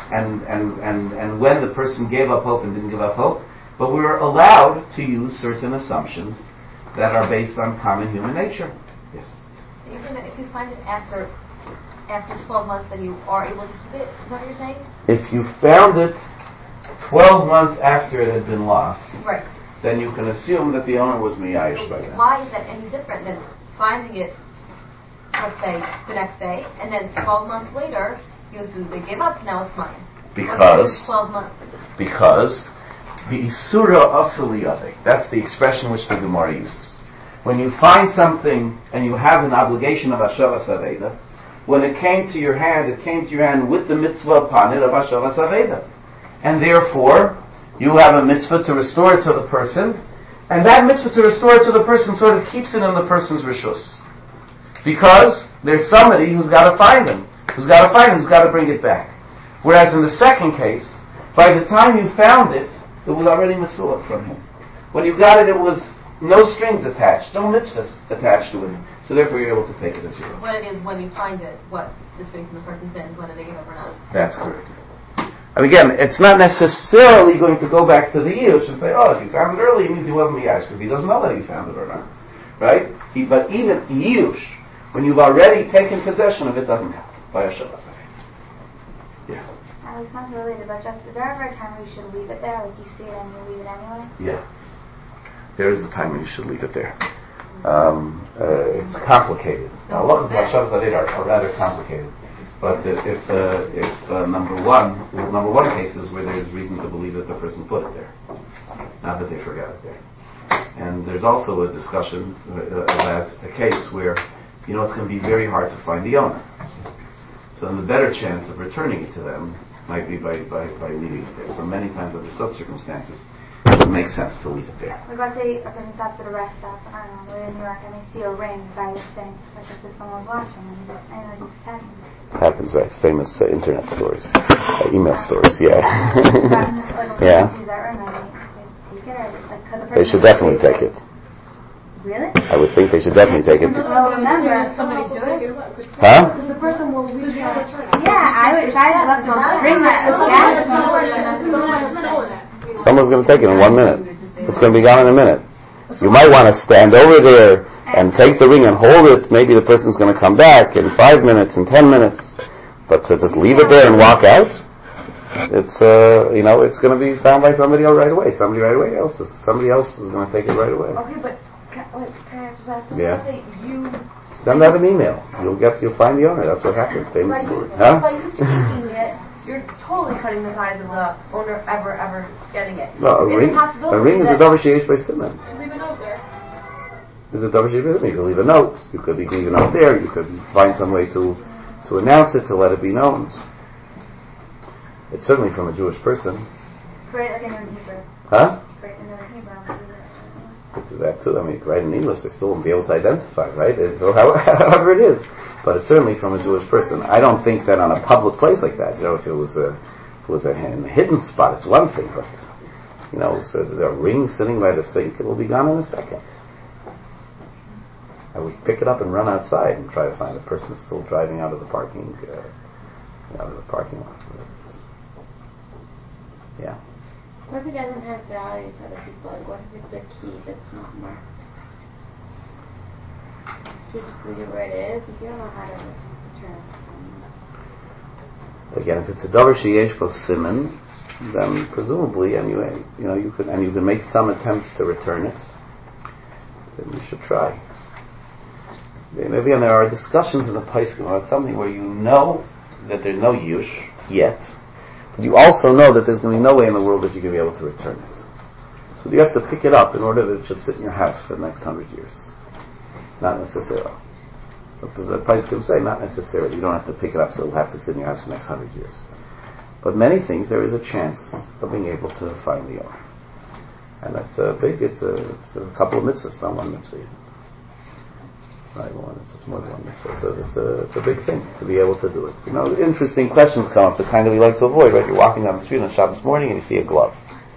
and when the person gave up hope and didn't give up hope. But we're allowed to use certain assumptions that are based on common human nature. Yes? Even if you find it after 12 months, then you are able to keep it? Is that what you're saying? If you found it 12 months after it had been lost, right, then you can assume that the owner was miyayish by then. Why is that any different than finding it, let's say, the next day, and then 12 months later, you assume they gave up, so now it's mine? Because 12 months. Because the isura asaliyade, that's the expression which the Gemara uses. When you find something and you have an obligation of Hashavas Aveda, when it came to your hand with the mitzvah upon it of Hashavas Aveda. And therefore, you have a mitzvah to restore it to the person, and that mitzvah to restore it to the person sort of keeps it in the person's rishus. Because there's somebody who's got to find him, who's got to bring it back. Whereas in the second case, by the time you found it, it was already mesulah from him. When you got it, it was no strings attached, no mitzvahs attached to it. So therefore you're able to take it as your own. What it is when you find it, what situation the person's in, whether they give up or not. That's correct. And again, it's not necessarily going to go back to the Yush and say, oh, if you found it early, it means he wasn't Miyash, because he doesn't know that he found it or not. Right? But even Yush, when you've already taken possession of it, doesn't count by a Shabbat. Yeah. It's not related, but just, is there ever a time where you should leave it there? Like you see it and you leave it anyway? Yeah. There is a time when you should leave it there. It's complicated. Now, a lot of Shabbat are rather complicated. But if number one cases where there's reason to believe that the person put it there, not that they forgot it there. And there's also a discussion about a case where, you know, it's going to be very hard to find the owner. So then the better chance of returning it to them might be by leaving it there. So many times under such circumstances, it would make sense to leave it there. What about say a person stops at a rest stop, I don't know, we're in New York and they see a ring by this thing, like if someone was watching and just happens. Happens, right? It's famous internet stories, email stories, yeah. Yeah. They should definitely take it. Really? I would think they should definitely take it. Well, remember, Somebody do it? Huh? Because the person will reach out. yeah, if I had left a ring that Someone's going to take it in 1 minute. It's going to be gone in a minute. You might want to stand over there and take the ring and hold it. Maybe the person's going to come back in 5 minutes, in 10 minutes. But to just leave it there and walk out, it's it's going to be found by somebody else right away. Somebody else is going to take it right away. Okay, but can I just ask? Yeah. Let's say you send out an email. You'll find the owner. That's what happened. Famous story. Huh? By you taking it, you're totally cutting the ties of the owner ever getting it. No, a ring is a davar sheish by siman. Leave it out there. Is it davar sheyesh? You could leave a note. You could leave a note there. You could find some way to announce it, to let it be known. It's certainly from a Jewish person. Write like in Hebrew. Huh? Write in Hebrew. Could do that too. I mean, you could write in English, they still won't be able to identify, right? Or however it is. But it's certainly from a Jewish person. I don't think that on a public place like that, if it was a hidden spot, it's one thing, but, so there's a ring sitting by the sink, it will be gone in a second. I would pick it up and run outside and try to find the person still driving out of the parking lot. Yeah. What if it doesn't have value to other people? Like, what if it's a key that's not marked? Should you just leave it where it is? If you don't know how to return it. Again, if it's a davar sheyesh bo siman, then presumably, anyway, you can make some attempts to return it. Then you should try. Maybe there are discussions in the Paiskim about something where you know that there's no yush yet, but you also know that there's going to be no way in the world that you're going to be able to return it. So you have to pick it up in order that it should sit in your house for the next 100 years. Not necessarily. So the Paiskim say, not necessarily. You don't have to pick it up so it'll have to sit in your house for the next 100 years. But many things, there is a chance of being able to find the owner. And that's it's a couple of mitzvahs, not one mitzvah. It's not even one, it's more than one mitzvah. It's a big thing to be able to do it. Interesting questions come up, the kind that we like to avoid, right? You're walking down the street on Shabbos morning and you see a glove.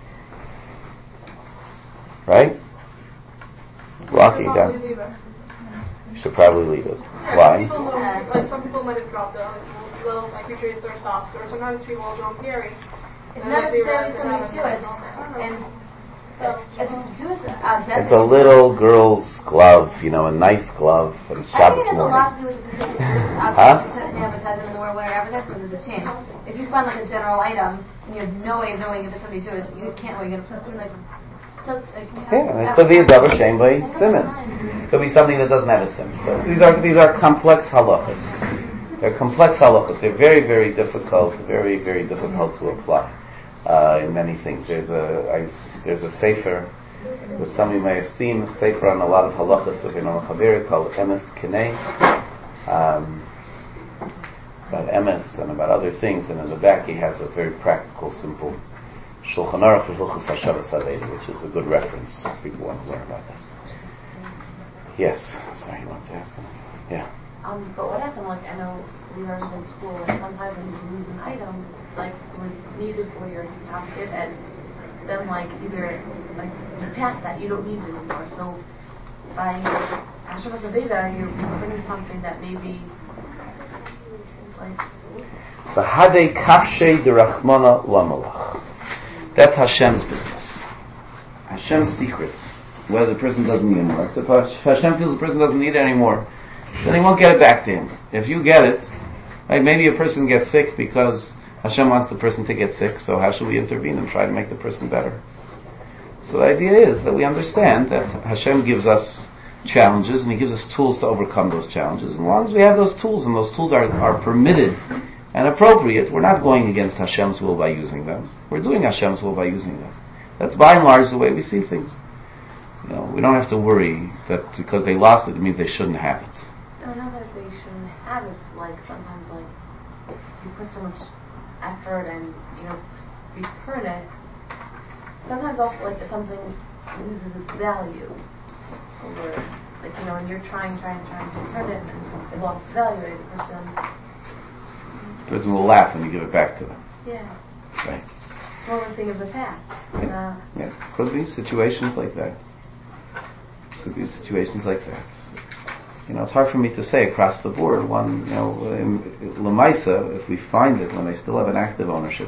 Right? Walking down. You should probably leave it. Why? Some people might have dropped a little, retrace their socks, or sometimes people will don't carry. It's not necessarily somebody Jewish. And if it's Jewish object, it's a little girl's glove, a nice glove for Shabbos morning. I think it has a lot to do with the object you advertise in the world where advertisement is a change. If you find a general item and you have no way of knowing if it's somebody Jewish, you can't know you're going to put it it could be a davar shein by siman. It could be something that doesn't have a siman. So these are complex halachas. They're complex halachas. They're very, very difficult, very, very difficult to apply in many things. There's a sefer which some of you may have seen, a sefer on a lot of halachas of Chavir called Emes Kinei, about Emes and about other things, and in the back he has a very practical, simple Shulchan Aruch for Hilchos HaShabbos HaLeili, which is a good reference if people want to learn about this. Yes, sorry, you wanted to ask him? Yeah. But what happened, I know we learned in school, sometimes when you lose an item, it was needed for your pocket, and then either you pass that, you don't need it anymore. So by Hashavas Aveda, you're putting something that maybe V'hadei kafshei derachmana lamalach. That's Hashem's business. Hashem's secrets. Whether the person doesn't need it anymore. If Hashem feels the person doesn't need it anymore, then he won't get it back to him. If you get it, maybe a person gets sick because Hashem wants the person to get sick, so how should we intervene and try to make the person better? So the idea is that we understand that Hashem gives us challenges and He gives us tools to overcome those challenges. As long as we have those tools and those tools are permitted and appropriate, we're not going against Hashem's will by using them. We're doing Hashem's will by using them. That's by and large the way we see things. We don't have to worry that because they lost it means they shouldn't have it. No, not that they shouldn't have it. Sometimes, you put so much effort and return it. Sometimes also if something loses its value, or when you're trying to return it and it lost its value, the person will laugh when you give it back to them. Yeah. Right. It's more of a thing of the past. Yeah. Could be situations like that. Could be situations like that. It's hard for me to say across the board. One, in Lamaisa, if we find it when they still have an active ownership,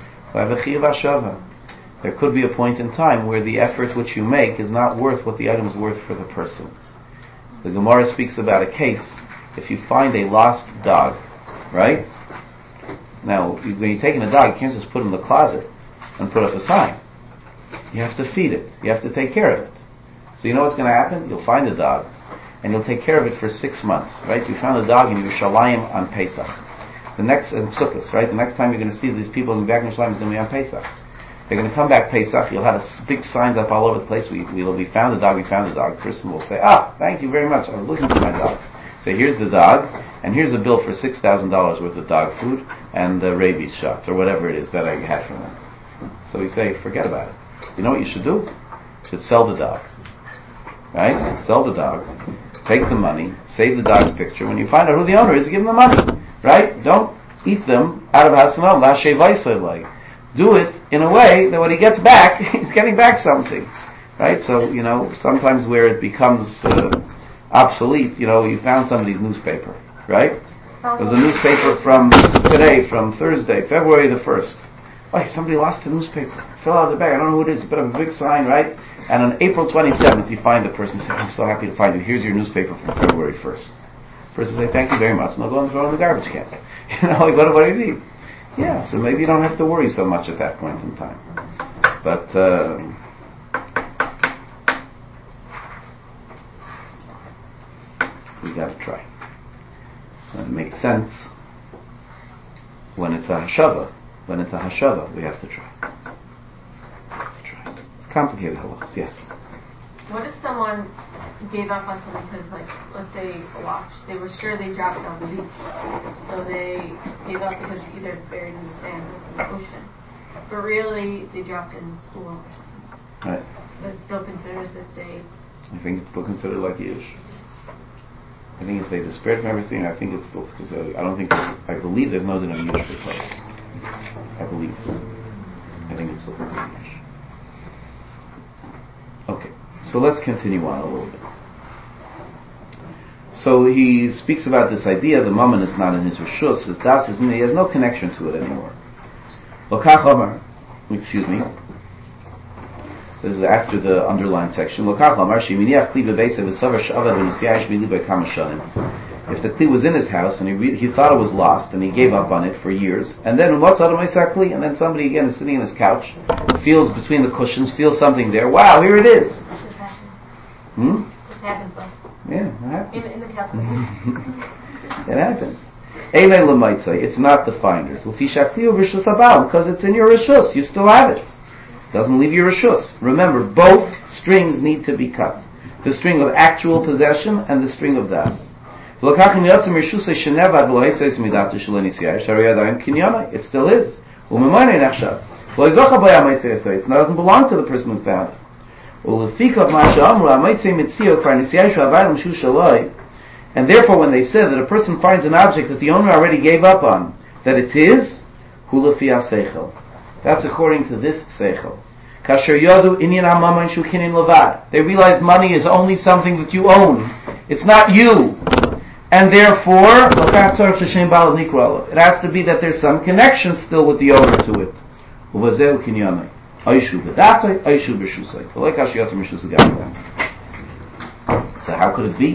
there could be a point in time where the effort which you make is not worth what the item is worth for the person. The Gemara speaks about a case. If you find a lost dog, right? Now, when you're taking a dog, you can't just put it in the closet and put up a sign. You have to feed it. You have to take care of it. So you know what's going to happen? You'll find a dog, and you'll take care of it for 6 months, right? You found a dog in Yerushalayim on Pesach. In Sukkot, right? The next time you're going to see these people in the back in Yerushalayim is going to be on Pesach. They're going to come back Pesach. You'll have big signs up all over the place. We found the dog. We found the dog. The person will say, thank you very much. I was looking for my dog. So here's the dog, and here's a bill for $6,000 worth of dog food and rabies shots, or whatever it is that I had from them. So we say, forget about it. You know what you should do? You should sell the dog. Right? Sell the dog. Take the money. Save the dog's picture. When you find out who the owner is, give them the money. Right? Don't eat them out of Hasanam. Like. Do it in a way that when he gets back, he's getting back something. Right? So, sometimes where it becomes obsolete, you found somebody's newspaper. Right? There's a newspaper from today, from Thursday, February the 1st. Wait, somebody lost the newspaper. Fell out of the bag. I don't know who it is. You put up a big sign, right? And on April 27th, you find the person. Say, I'm so happy to find you. Here's your newspaper from February 1st. The person say, thank you very much. And they'll go and throw it in the garbage can. What do you need? Yeah, so maybe you don't have to worry so much at that point in time. But, we gotta try. And it makes sense when it's a hashava. When it's a hashava, we have to try. It's complicated halachos, yes. What if someone gave up on something because, let's say a watch, they were sure they dropped it on the beach, so they gave up because either it's buried in the sand or it's in the ocean, but really they dropped it in the school or something. Right. So it's still considered that they... I think it's still considered like Yiddish. I think if they disparage from everything, I think it's still considered... I believe there's no din of Yiddish for place. I believe. I think it's still considered Yiddish. Okay. So let's continue on a little bit. So he speaks about this idea, the mammon is not in his reshus, his das is, he has no connection to it anymore. Lokach Omar, excuse me, this is after the underlined section. Lokach Omar, sheminiach kli bebeisa v'savar sh'avad v'nisyayish b'li b'kama shanim. If the kli was in his house and he thought it was lost and he gave up on it for years, and then what's out of my kli? And then somebody again is sitting on his couch, feels between the cushions, feels something there. Wow, here it is. It happens, though. Yeah, it happens. In the calculation. It happens. It's not the finder's. Because it's in your reshus. You still have it. It doesn't leave your reshus. Remember, both strings need to be cut. The string of actual possession and the string of das. It still is. It doesn't belong to the person who found it. And therefore when they said that a person finds an object that the owner already gave up on, that it's his, that's according to this seichel. They realized money is only something that you own. It's not you. And therefore, it has to be that there's some connection still with the owner to it. So how could it be?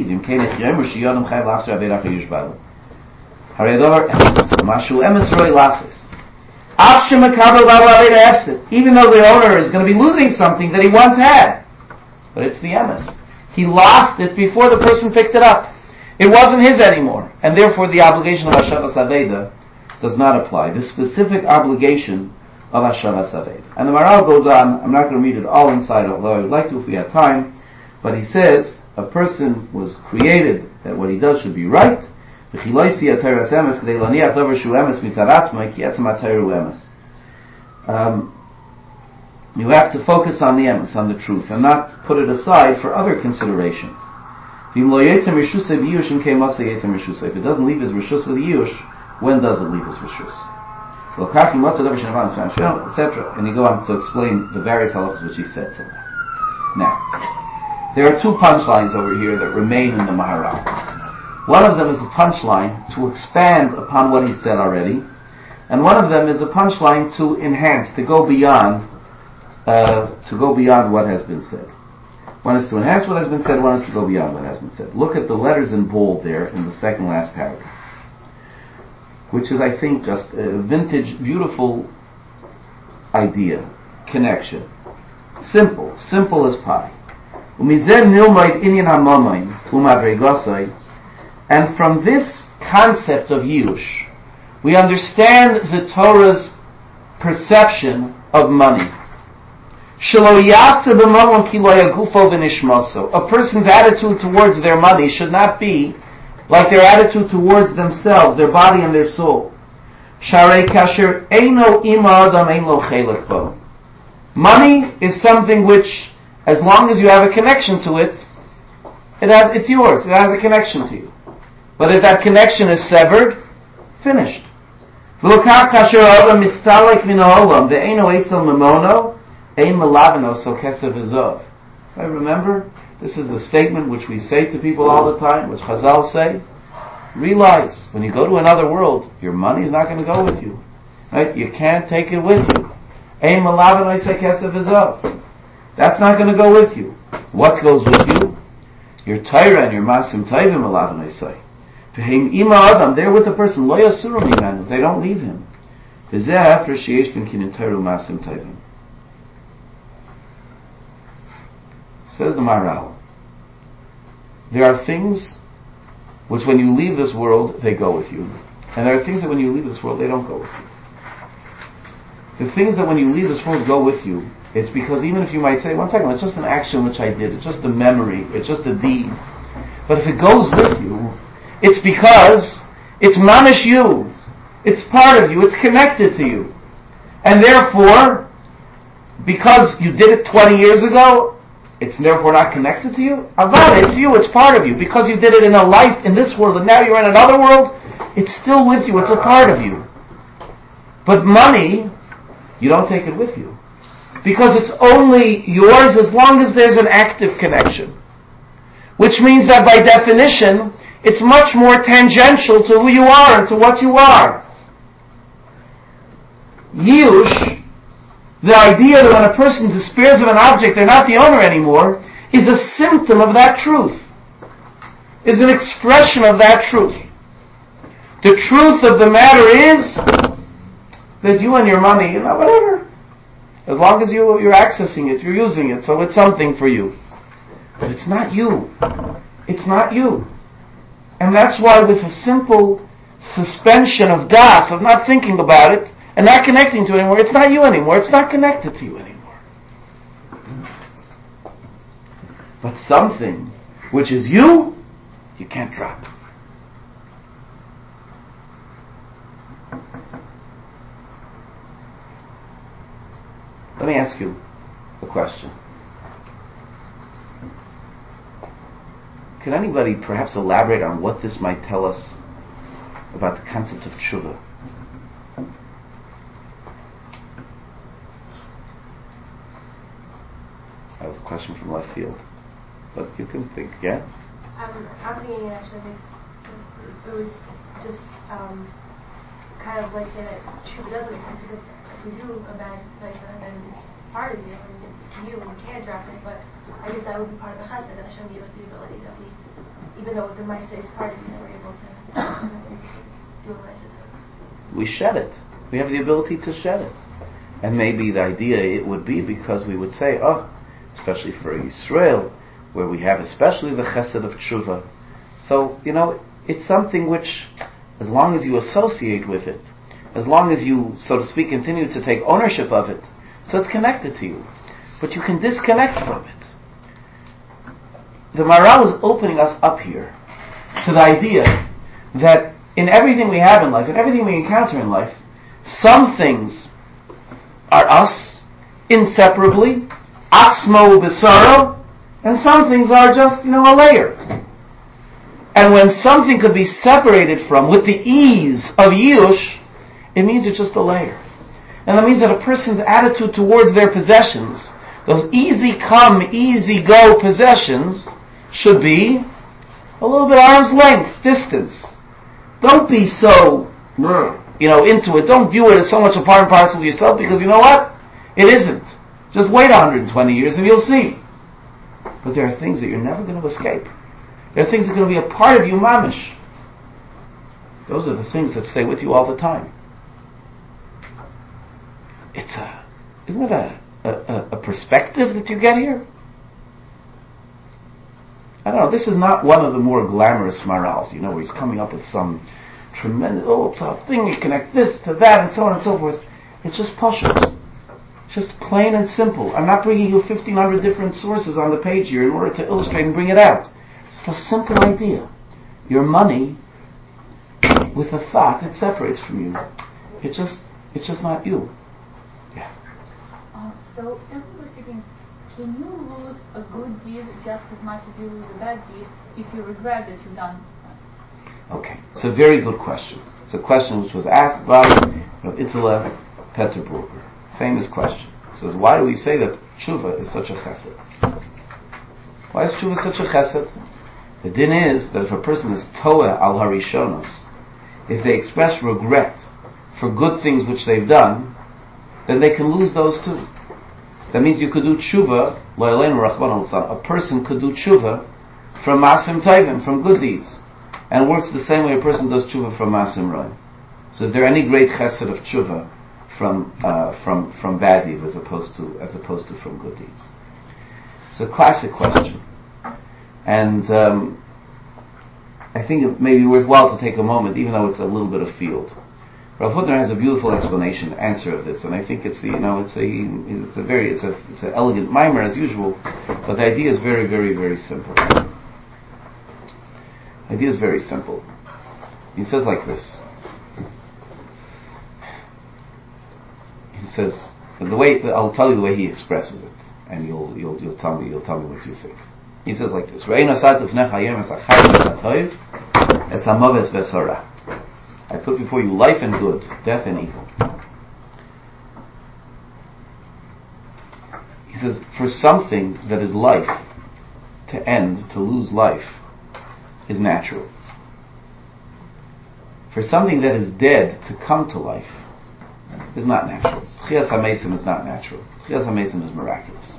Even though the owner is going to be losing something that he once had. But it's the emes. He lost it before the person picked it up. It wasn't his anymore. And therefore the obligation of Hashavas Aveda does not apply. The specific obligation of Hashavas Aveda. And the Maral goes on, I'm not going to read it all inside, although I would like to if we had time, but he says, a person was created that what he does should be right. You have to focus on the emes, on the truth, and not put it aside for other considerations. If it doesn't leave his reshus with Yush, when does it leave his reshus? Etc. And you go on to explain the various halachos which he said to them. Now, there are two punchlines over here that remain in the Maharal. One of them is a punchline to expand upon what he said already, and one of them is a punchline to enhance, to go beyond what has been said. One is to enhance what has been said, one is to go beyond what has been said. Look at the letters in bold there in the second last paragraph, which is, I think, just a vintage, beautiful idea, connection. Simple as pie. And from this concept of Yush, we understand the Torah's perception of money. A person's attitude towards their money should not be like their attitude towards themselves, their body and their soul. Money is something which, as long as you have a connection to it, it's yours. It has a connection to you. But if that connection is severed, finished. I remember, this is the statement which we say to people all the time, which Chazal say. Realize, when you go to another world, your money is not going to go with you. Right? You can't take it with you. That's not going to go with you. What goes with you? Your Torah and your Masim Tovim Alav Noisai. They're with the person. Lo yasuru mimanu. They don't leave him. Says the Maharal, there are things which when you leave this world, they go with you. And there are things that when you leave this world, they don't go with you. The things that when you leave this world go with you, it's because even if you might say, one second, it's just an action which I did, it's just a memory, it's just a deed. But if it goes with you, it's because it's mamish you. It's part of you. It's connected to you. And therefore, because you did it 20 years ago, it's therefore not connected to you. Avad, it's you. It's part of you. Because you did it in a life in this world and now you're in another world, it's still with you. It's a part of you. But money, you don't take it with you. Because it's only yours as long as there's an active connection. Which means that by definition, it's much more tangential to who you are and to what you are. Yush, the idea that when a person despairs of an object, they're not the owner anymore, is a symptom of that truth. Is an expression of that truth. The truth of the matter is that you and your money, whatever. As long as you're accessing it, you're using it, so it's something for you. But it's not you. It's not you. And that's why with a simple suspension of das, of not thinking about it, and not connecting to it anymore, it's not you anymore. It's not connected to you anymore. But something which is you can't drop. Let me ask you a question. Can anybody perhaps elaborate on what this might tell us about the concept of tshuva? That was a question from left field. But you can think, yeah? I'm thinking it actually makes sense. It would just kind of like say that tshuva doesn't make sense because if we do a bad place, then it's part of you and it's you and you can't drop it. But I guess that would be part of the chesed that Hashem gave us the ability that we, even though the ma'aseh is part of you, that we're able to do a ma'aseh. We shed it. We have the ability to shed it. And maybe the idea it would be because we would say, especially for Yisrael, where we have especially the chesed of tshuva. So, it's something which, as long as you associate with it, as long as you, so to speak, continue to take ownership of it, so it's connected to you. But you can disconnect from it. The Maharal is opening us up here to the idea that in everything we have in life, in everything we encounter in life, some things are us, inseparably, atzmo b'saro, and some things are just, a layer. And when something could be separated from with the ease of Yush, it means it's just a layer. And that means that a person's attitude towards their possessions, those easy come, easy go possessions, should be a little bit arm's length, distance. Don't be so, into it. Don't view it as so much a part and parcel of yourself, because you know what? It isn't. Just wait 120 years and you'll see. But there are things that you're never going to escape. There are things that are going to be a part of you, mamish. Those are the things that stay with you all the time. Isn't it a perspective that you get here? I don't know, this is not one of the more glamorous Maharals, where he's coming up with some tremendous, tough thing, you connect this to that, and so on and so forth. It's just pashut. Just plain and simple. I'm not bringing you 1,500 different sources on the page here in order to illustrate and bring it out. Just a simple idea. Your money, with a thought, it separates from you. It's just not you. Yeah. So, technically speaking, can you lose a good deed just as much as you lose a bad deed if you regret that you've done? Okay, it's a very good question. It's a question which was asked by Itzela Petterburger. Famous question. It says, why do we say that tshuva is such a chesed? Why is tshuva such a chesed? The din is that if a person is toeh al harishonos, if they express regret for good things which they've done, then they can lose those too. That means you could do tshuva, a person could do tshuva from masim tovim, from good deeds. And it works the same way a person does tshuva from masim roim. So is there any great chesed of tshuva from bad deeds as opposed to from good deeds? It's a classic question. And I think it may be worthwhile to take a moment, even though it's a little bit of field. Rav Hutner has a beautiful answer of this, and I think it's an elegant mimer as usual, but the idea is very, very, very simple. The idea is very simple. He says like this. He says, I'll tell you the way he expresses it, and you'll tell me what you think. He says like this: I put before you life and good, death and evil. He says, for something that is life to end, to lose life, is natural. For something that is dead to come to life is not natural. Tchias HaMesim is not natural. Tchias HaMesim is miraculous.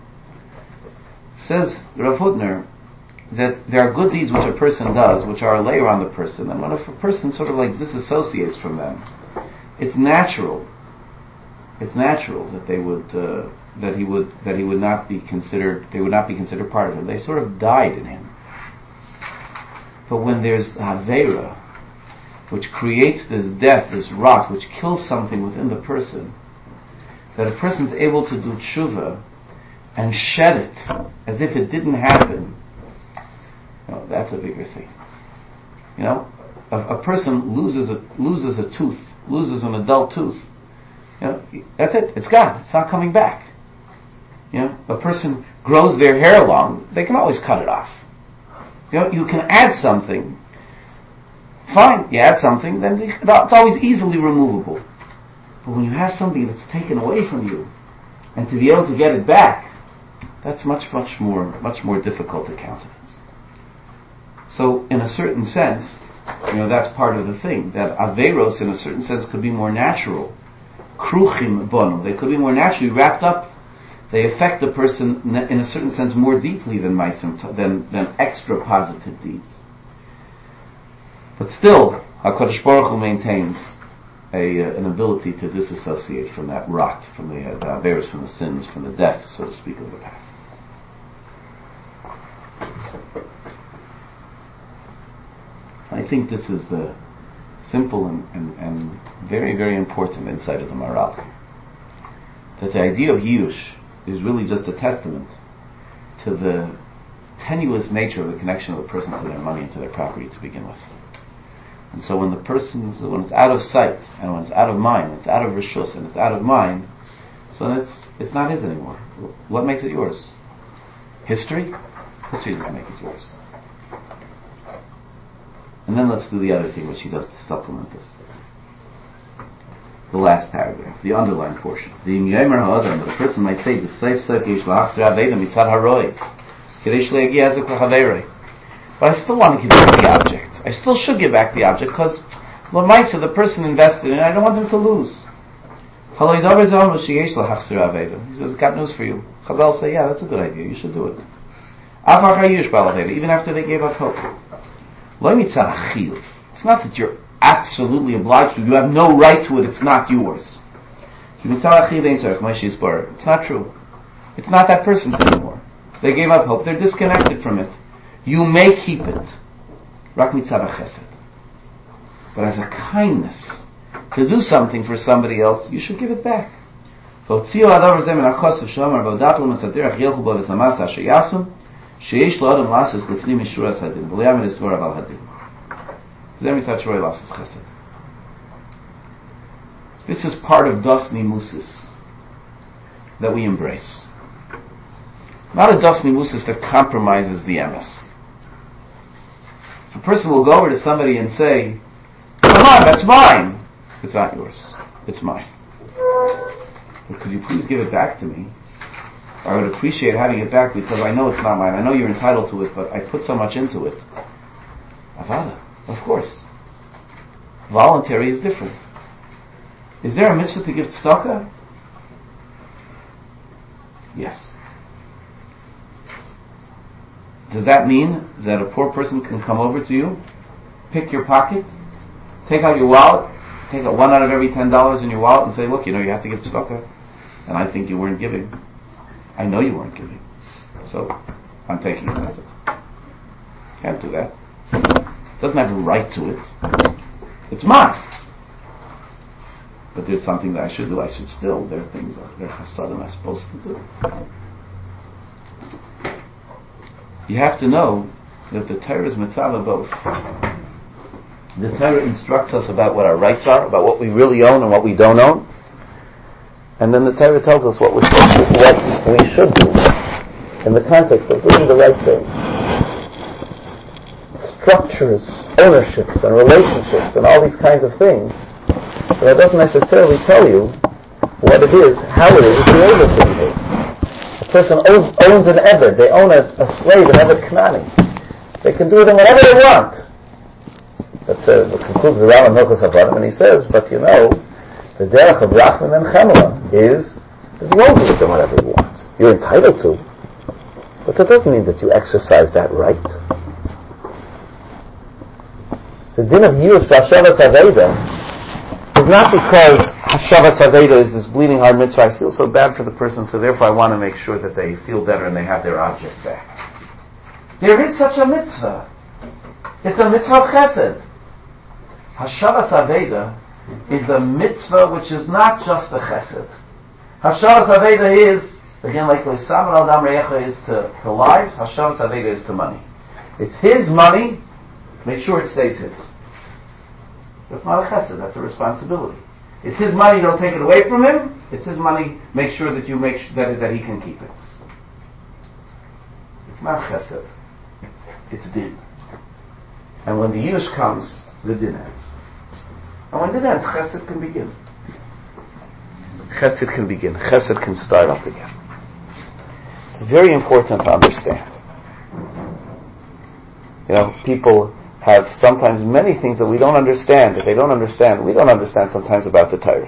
Says Rav Hutner that there are good deeds which a person does, which are a layer on the person, and when a person sort of like disassociates from them, it's natural. It's natural that they would he would not be considered. They would not be considered part of him. They sort of died in him. But when there's Havera, which creates this death, this rot, which kills something within the person, that a person's able to do tshuva and shed it as if it didn't happen, that's a bigger thing. A person loses a tooth, loses an adult tooth. That's it. It's gone. It's not coming back. A person grows their hair long. They can always cut it off. You can add something. Fine, you add something, then it's always easily removable. But when you have something that's taken away from you, and to be able to get it back, that's much more difficult to countenance. So, in a certain sense, that's part of the thing, that Averos, in a certain sense, could be more natural. Kruchim bonu, they could be more naturally wrapped up. They affect the person in a certain sense more deeply than extra positive deeds. But still, HaKadosh Baruch Hu maintains an ability to disassociate from that rot, from the Averos, from the sins, from the death, so to speak, of the past. I think this is the simple and very, very important insight of the Maharal. That the idea of Yirush is really just a testament to the tenuous nature of the connection of a person to their money and to their property to begin with. And so when it's out of sight, and when it's out of mind, it's out of rishus, and it's out of mind, so then it's not his anymore. What makes it yours? History? History doesn't make it yours. And then let's do the other thing which he does to supplement this. The last paragraph, the underlined portion. The person might say, but I still want to give back the object. I still should give back the object because Lamaisa, the person invested in it, I don't want them to lose. He says, got news for you. Chazal say, yeah, that's a good idea, you should do it. Even after they gave up hope. It's not that you're absolutely obliged to it. You have no right to it. It's not yours. It's not true. It's not that person's anymore. They gave up hope. They're disconnected from it. You may keep it. Rak mitzvah chesed. But as a kindness to do something for somebody else, you should give it back. והוציאו הדבר הזה מן החוסר שאומר ועודת למסדרך ילכו בו ושמאס אשר יעשו שיש לו אדם לעשות לפנים משורת הדין ולא יעמד לסתור אבל הדין. זה מצד שרוי לעשות חסד. This is part of das nimusis that we embrace. Not a das nimusis that compromises the emes. If a person will go over to somebody and say, come on, that's mine. It's not yours. It's mine. But could you please give it back to me? I would appreciate having it back because I know it's not mine. I know you're entitled to it, but I put so much into it. Avada, of course. Voluntary is different. Is there a mitzvah to give tzedakah? Yes. Does that mean that a poor person can come over to you, pick your pocket, take out your wallet, take out one out of every $10 in your wallet and say, look, you have to give tzedakah, and I think you weren't giving. I know you weren't giving. So, I'm taking it as it. Can't do that. Doesn't have a right to it. It's mine. But there's something that I should do. I should still. There are things that they're chasadim I'm supposed to do. You have to know that the Torah is mitzvah both. The Torah instructs us about what our rights are, about what we really own and what we don't own. And then the Torah tells us what we should do in the context of doing the right thing. Structures, ownerships, and relationships, and all these kinds of things. But it doesn't necessarily tell you what it is, how it is the able to behave. A person owns an Eved. They own a slave, an Eved Kanani. They can do with him whatever they want. That concludes the Rambam Hilchos Havadim, and he says, but the derech of Rachman and Chemla is that you won't do with them whatever you want. You're entitled to, but that doesn't mean that you exercise that right. The din of Yush Hashavas Aveda is not because Hashavas Aveda is this bleeding heart mitzvah. I feel so bad for the person, so therefore I want to make sure that they feel better and they have their objects back. There is such a mitzvah. It's a mitzvah of chesed. Hashavas Aveda is a mitzvah which is not just a chesed. Hashavas Aveda is, again, like Loisaman Adam Reyecha is to lives, Hashavas Aveda is to money. It's his money, make sure it stays his. That's not a chesed, that's a responsibility. It's his money, don't take it away from him. It's his money, make sure that you make that he can keep it. It's not chesed, it's din. And when the yush comes, the din ends. And when din ends, chesed can begin. Chesed can begin. Chesed can start up again. It's very important to understand. People have sometimes many things that we don't understand. If they don't understand, we don't understand sometimes about the Torah.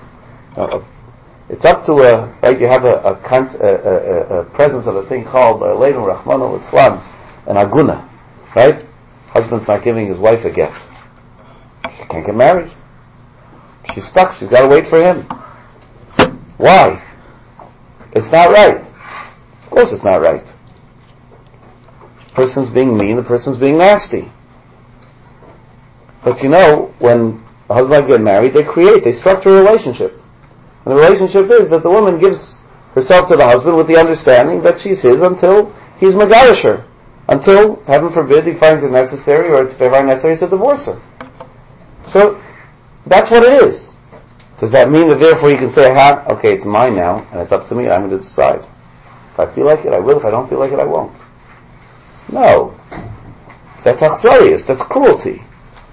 It's up to you have a presence of a thing called Leinu Rachmano Litzlan, an aguna, right? Husband's not giving his wife a get. She can't get married. She's stuck. She's got to wait for him. Why? It's not right. Of course it's not right. The person's being mean, the person's being nasty. But when a husband and wife get married, they structure a relationship. And the relationship is that the woman gives herself to the husband with the understanding that she's his until he's megarish her. Until, heaven forbid, he finds it necessary, or it's very necessary to divorce her. So, that's what it is. Does that mean that therefore you can say, okay, it's mine now, and it's up to me, I'm going to decide. If I feel like it, I will. If I don't feel like it, I won't. No. That's achzarius. That's cruelty.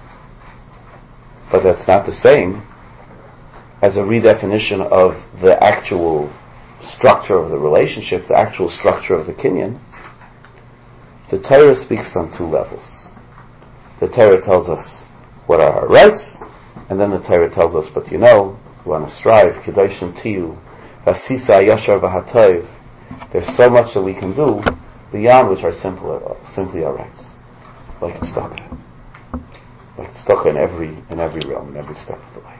But that's not the same as a redefinition of the actual structure of the relationship, the actual structure of the kinyan. The Torah speaks on two levels. The Torah tells us what are our rights, and then the Torah tells us, but we want to strive, Kedoshim Tiyu, Vasisa Yashar V'Hatov. There's so much that we can do beyond which are simply our rights. Like tzedakah. Like tzedakah in every realm, in every step of the way.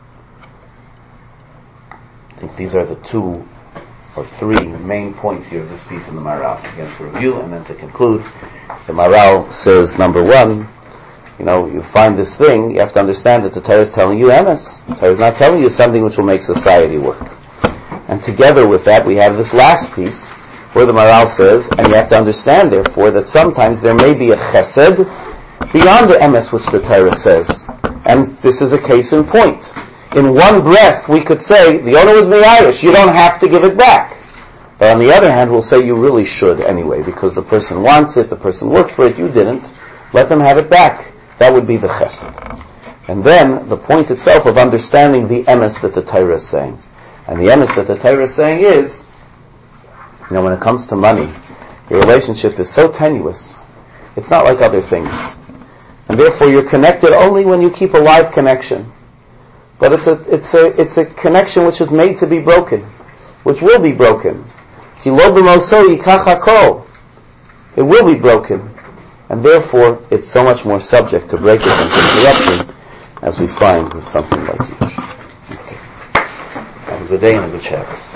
I think these are the two or three main points here of this piece in the Maharal. Again, to review and then to conclude, the Maharal says, number one, you find this thing, you have to understand that the Torah is telling you emes. The Torah is not telling you something which will make society work. And together with that, we have this last piece, where the Maharal says, and you have to understand, therefore, that sometimes there may be a chesed beyond the emes which the Torah says. And this is a case in point. In one breath, we could say, the owner was Irish, you don't have to give it back. But on the other hand, we'll say you really should anyway, because the person wants it, the person worked for it, you didn't. Let them have it back. That would be the chesed. And then, the point itself of understanding the emes that the Torah is saying. And the emes that the Torah is saying is, when it comes to money, your relationship is so tenuous. It's not like other things. And therefore you're connected only when you keep a live connection. But it's a connection which is made to be broken, which will be broken. It will be broken. And therefore it's so much more subject to breakage and to interruption, as we find with something like Yush. Okay. Have a good day and a good Shabbos.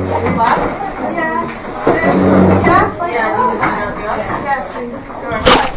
Yeah.